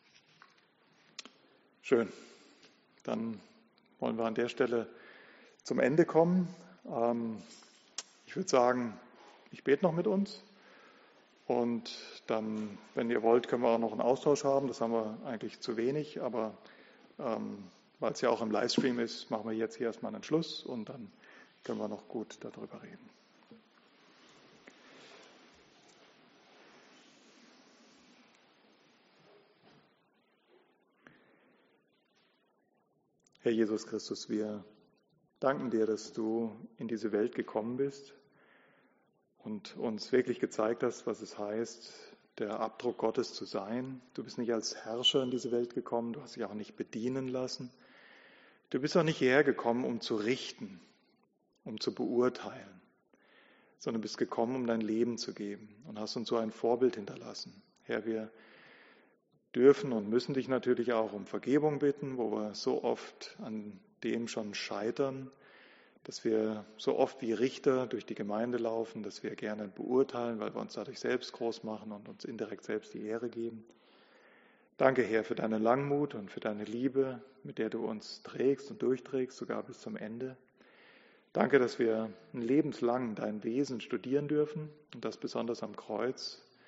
Schön. Dann wollen wir an der Stelle zum Ende kommen. Ich würde sagen, ich bete noch mit uns. Und dann, wenn ihr wollt, können wir auch noch einen Austausch haben. Das haben wir eigentlich zu wenig, aber ähm, weil es ja auch im Livestream ist, machen wir jetzt hier erstmal einen Schluss und dann können wir noch gut darüber reden. Herr Jesus Christus, wir danken dir, dass du in diese Welt gekommen bist und uns wirklich gezeigt hast, was es heißt, der Abdruck Gottes zu sein. Du bist nicht als Herrscher in diese Welt gekommen, du hast dich auch nicht bedienen lassen. Du bist auch nicht hierher gekommen, um zu richten, um zu beurteilen, sondern bist gekommen, um dein Leben zu geben und hast uns so ein Vorbild hinterlassen. Herr, wir dürfen und müssen dich natürlich auch um Vergebung bitten, wo wir so oft an dem schon scheitern, dass wir so oft wie Richter durch die Gemeinde laufen, dass wir gerne beurteilen, weil wir uns dadurch selbst groß machen und uns indirekt selbst die Ehre geben. Danke, Herr, für deine Langmut und für deine Liebe, mit der du uns trägst und durchträgst, sogar bis zum Ende. Danke, dass wir lebenslang dein Wesen studieren dürfen und das besonders am Kreuz.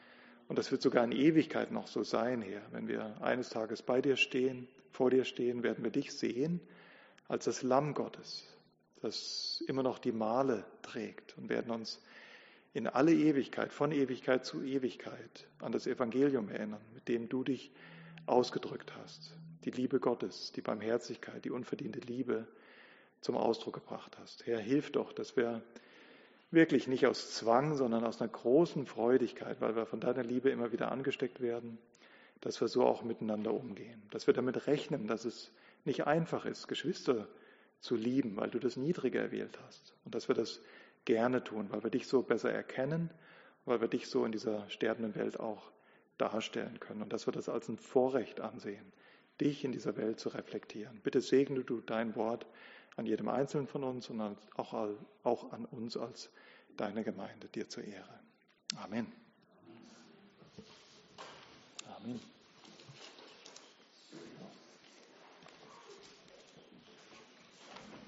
Und das wird sogar in Ewigkeit noch so sein, Herr. Wenn wir eines Tages bei dir stehen, vor dir stehen, werden wir dich sehen als das Lamm Gottes, das immer noch die Male trägt, und werden uns in alle Ewigkeit, von Ewigkeit zu Ewigkeit an das Evangelium erinnern, mit dem du dich ausgedrückt hast. Die Liebe Gottes, die Barmherzigkeit, die unverdiente Liebe zum Ausdruck gebracht hast. Herr, hilf doch, dass wir wirklich nicht aus Zwang, sondern aus einer großen Freudigkeit, weil wir von deiner Liebe immer wieder angesteckt werden, dass wir so auch miteinander umgehen. Dass wir damit rechnen, dass es nicht einfach ist, Geschwister zu lieben, weil du das niedriger erwählt hast. Und dass wir das gerne tun, weil wir dich so besser erkennen, weil wir dich so in dieser sterbenden Welt auch darstellen können. Und dass wir das als ein Vorrecht ansehen, dich in dieser Welt zu reflektieren. Bitte segne du dein Wort an jedem Einzelnen von uns und auch an uns als deine Gemeinde, dir zur Ehre. Amen. Amen.